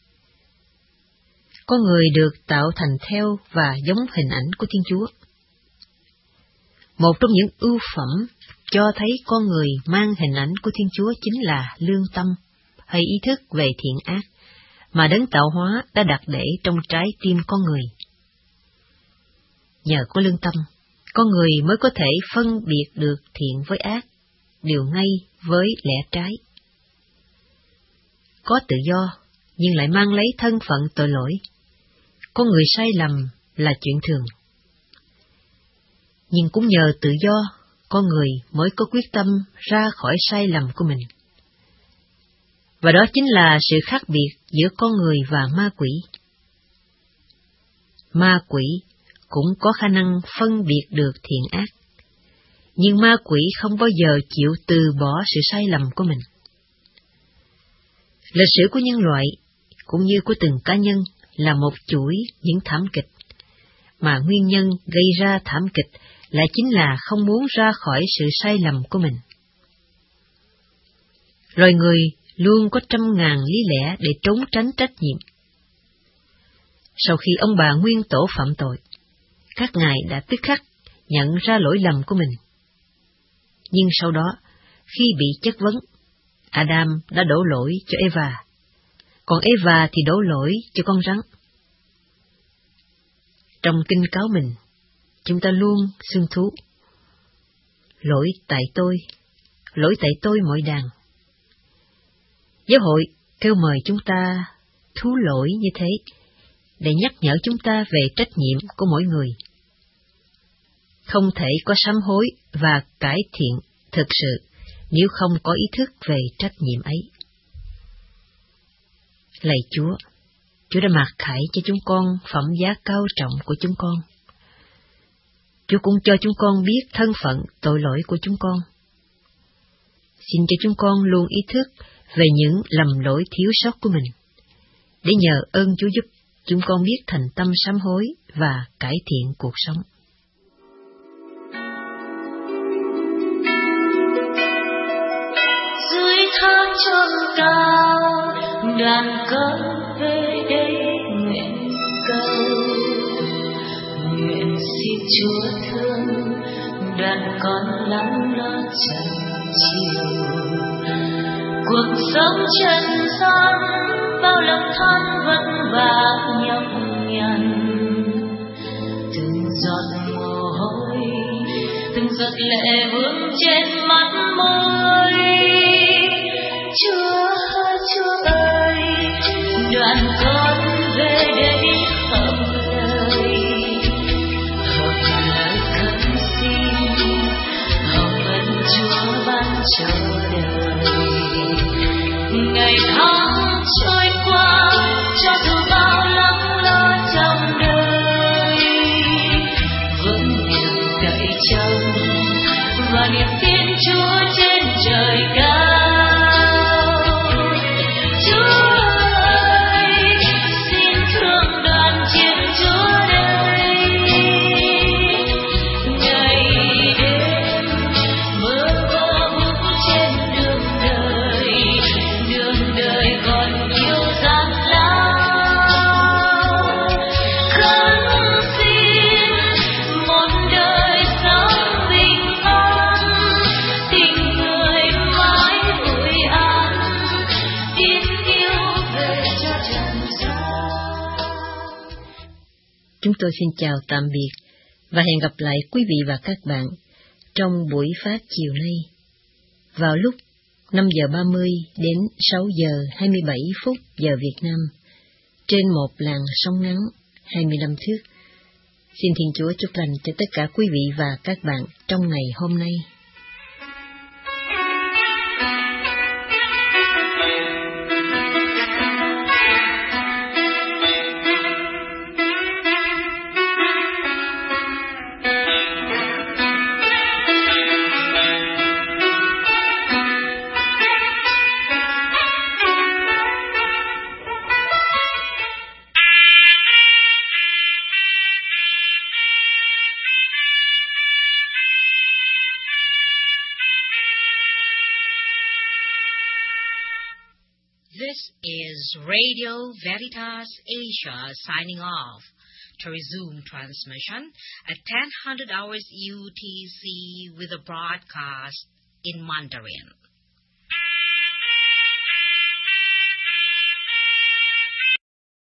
Con người được tạo thành theo và giống hình ảnh của Thiên Chúa. Một trong những ưu phẩm cho thấy con người mang hình ảnh của Thiên Chúa chính là lương tâm hay ý thức về thiện ác mà Đấng tạo hóa đã đặt để trong trái tim con người. Nhờ có lương tâm, con người mới có thể phân biệt được thiện với ác, điều ngay với lẽ trái. Có tự do, nhưng lại mang lấy thân phận tội lỗi. Con người sai lầm là chuyện thường. Nhưng cũng nhờ tự do, con người mới có quyết tâm ra khỏi sai lầm của mình. Và đó chính là sự khác biệt giữa con người và ma quỷ. Ma quỷ cũng có khả năng phân biệt được thiện ác, nhưng ma quỷ không bao giờ chịu từ bỏ sự sai lầm của mình. Lịch sử của nhân loại, cũng như của từng cá nhân, là một chuỗi những thảm kịch, mà nguyên nhân gây ra thảm kịch lại chính là không muốn ra khỏi sự sai lầm của mình. Loài người luôn có trăm ngàn lý lẽ để trốn tránh trách nhiệm. Sau khi ông bà nguyên tổ phạm tội, các ngài đã tức khắc nhận ra lỗi lầm của mình. Nhưng sau đó, khi bị chất vấn, Adam đã đổ lỗi cho Eva, còn Eva thì đổ lỗi cho con rắn. Trong kinh cáo mình, chúng ta luôn xưng thú: lỗi tại tôi mọi đàn. Giáo hội kêu mời chúng ta thú lỗi như thế, để nhắc nhở chúng ta về trách nhiệm của mỗi người. Không thể có sám hối và cải thiện thực sự nếu không có ý thức về trách nhiệm ấy. Lạy Chúa, Chúa đã mặc khải cho chúng con phẩm giá cao trọng của chúng con. Chúa cũng cho chúng con biết thân phận tội lỗi của chúng con. Xin cho chúng con luôn ý thức về những lầm lỗi thiếu sót của mình, để nhờ ơn Chúa giúp chúng con biết thành tâm sám hối và cải thiện cuộc sống. Dưới tháp tròn cao, đàn cờ về đây nguyện câu, nguyện xin Chúa thương đoàn con lắng lo chẳng chiều. Cuộc sống trần gian bao lòng than vất vả nhọc nhằn, từng giọt mồ hôi, từng giọt lệ vương trên mắt môi. Chúa ơi, đoàn con về đây hợp lời khấn xin, hồng ân Chúa ban cho đời. Ngày tháng trôi qua cho dù bao lắng lo trong đời, vững niềm cậy trông và niềm tin Chúa trên trời cao. Chúng tôi xin chào tạm biệt và hẹn gặp lại quý vị và các bạn trong buổi phát chiều nay vào lúc 5 giờ 30 đến 6 giờ 27 phút giờ Việt Nam trên một làn sóng ngắn 25 thước. Xin Thiên Chúa chúc lành cho tất cả quý vị và các bạn trong ngày hôm nay. This is Radio Veritas Asia signing off. To resume transmission at 10:00 hours UTC with a broadcast in Mandarin.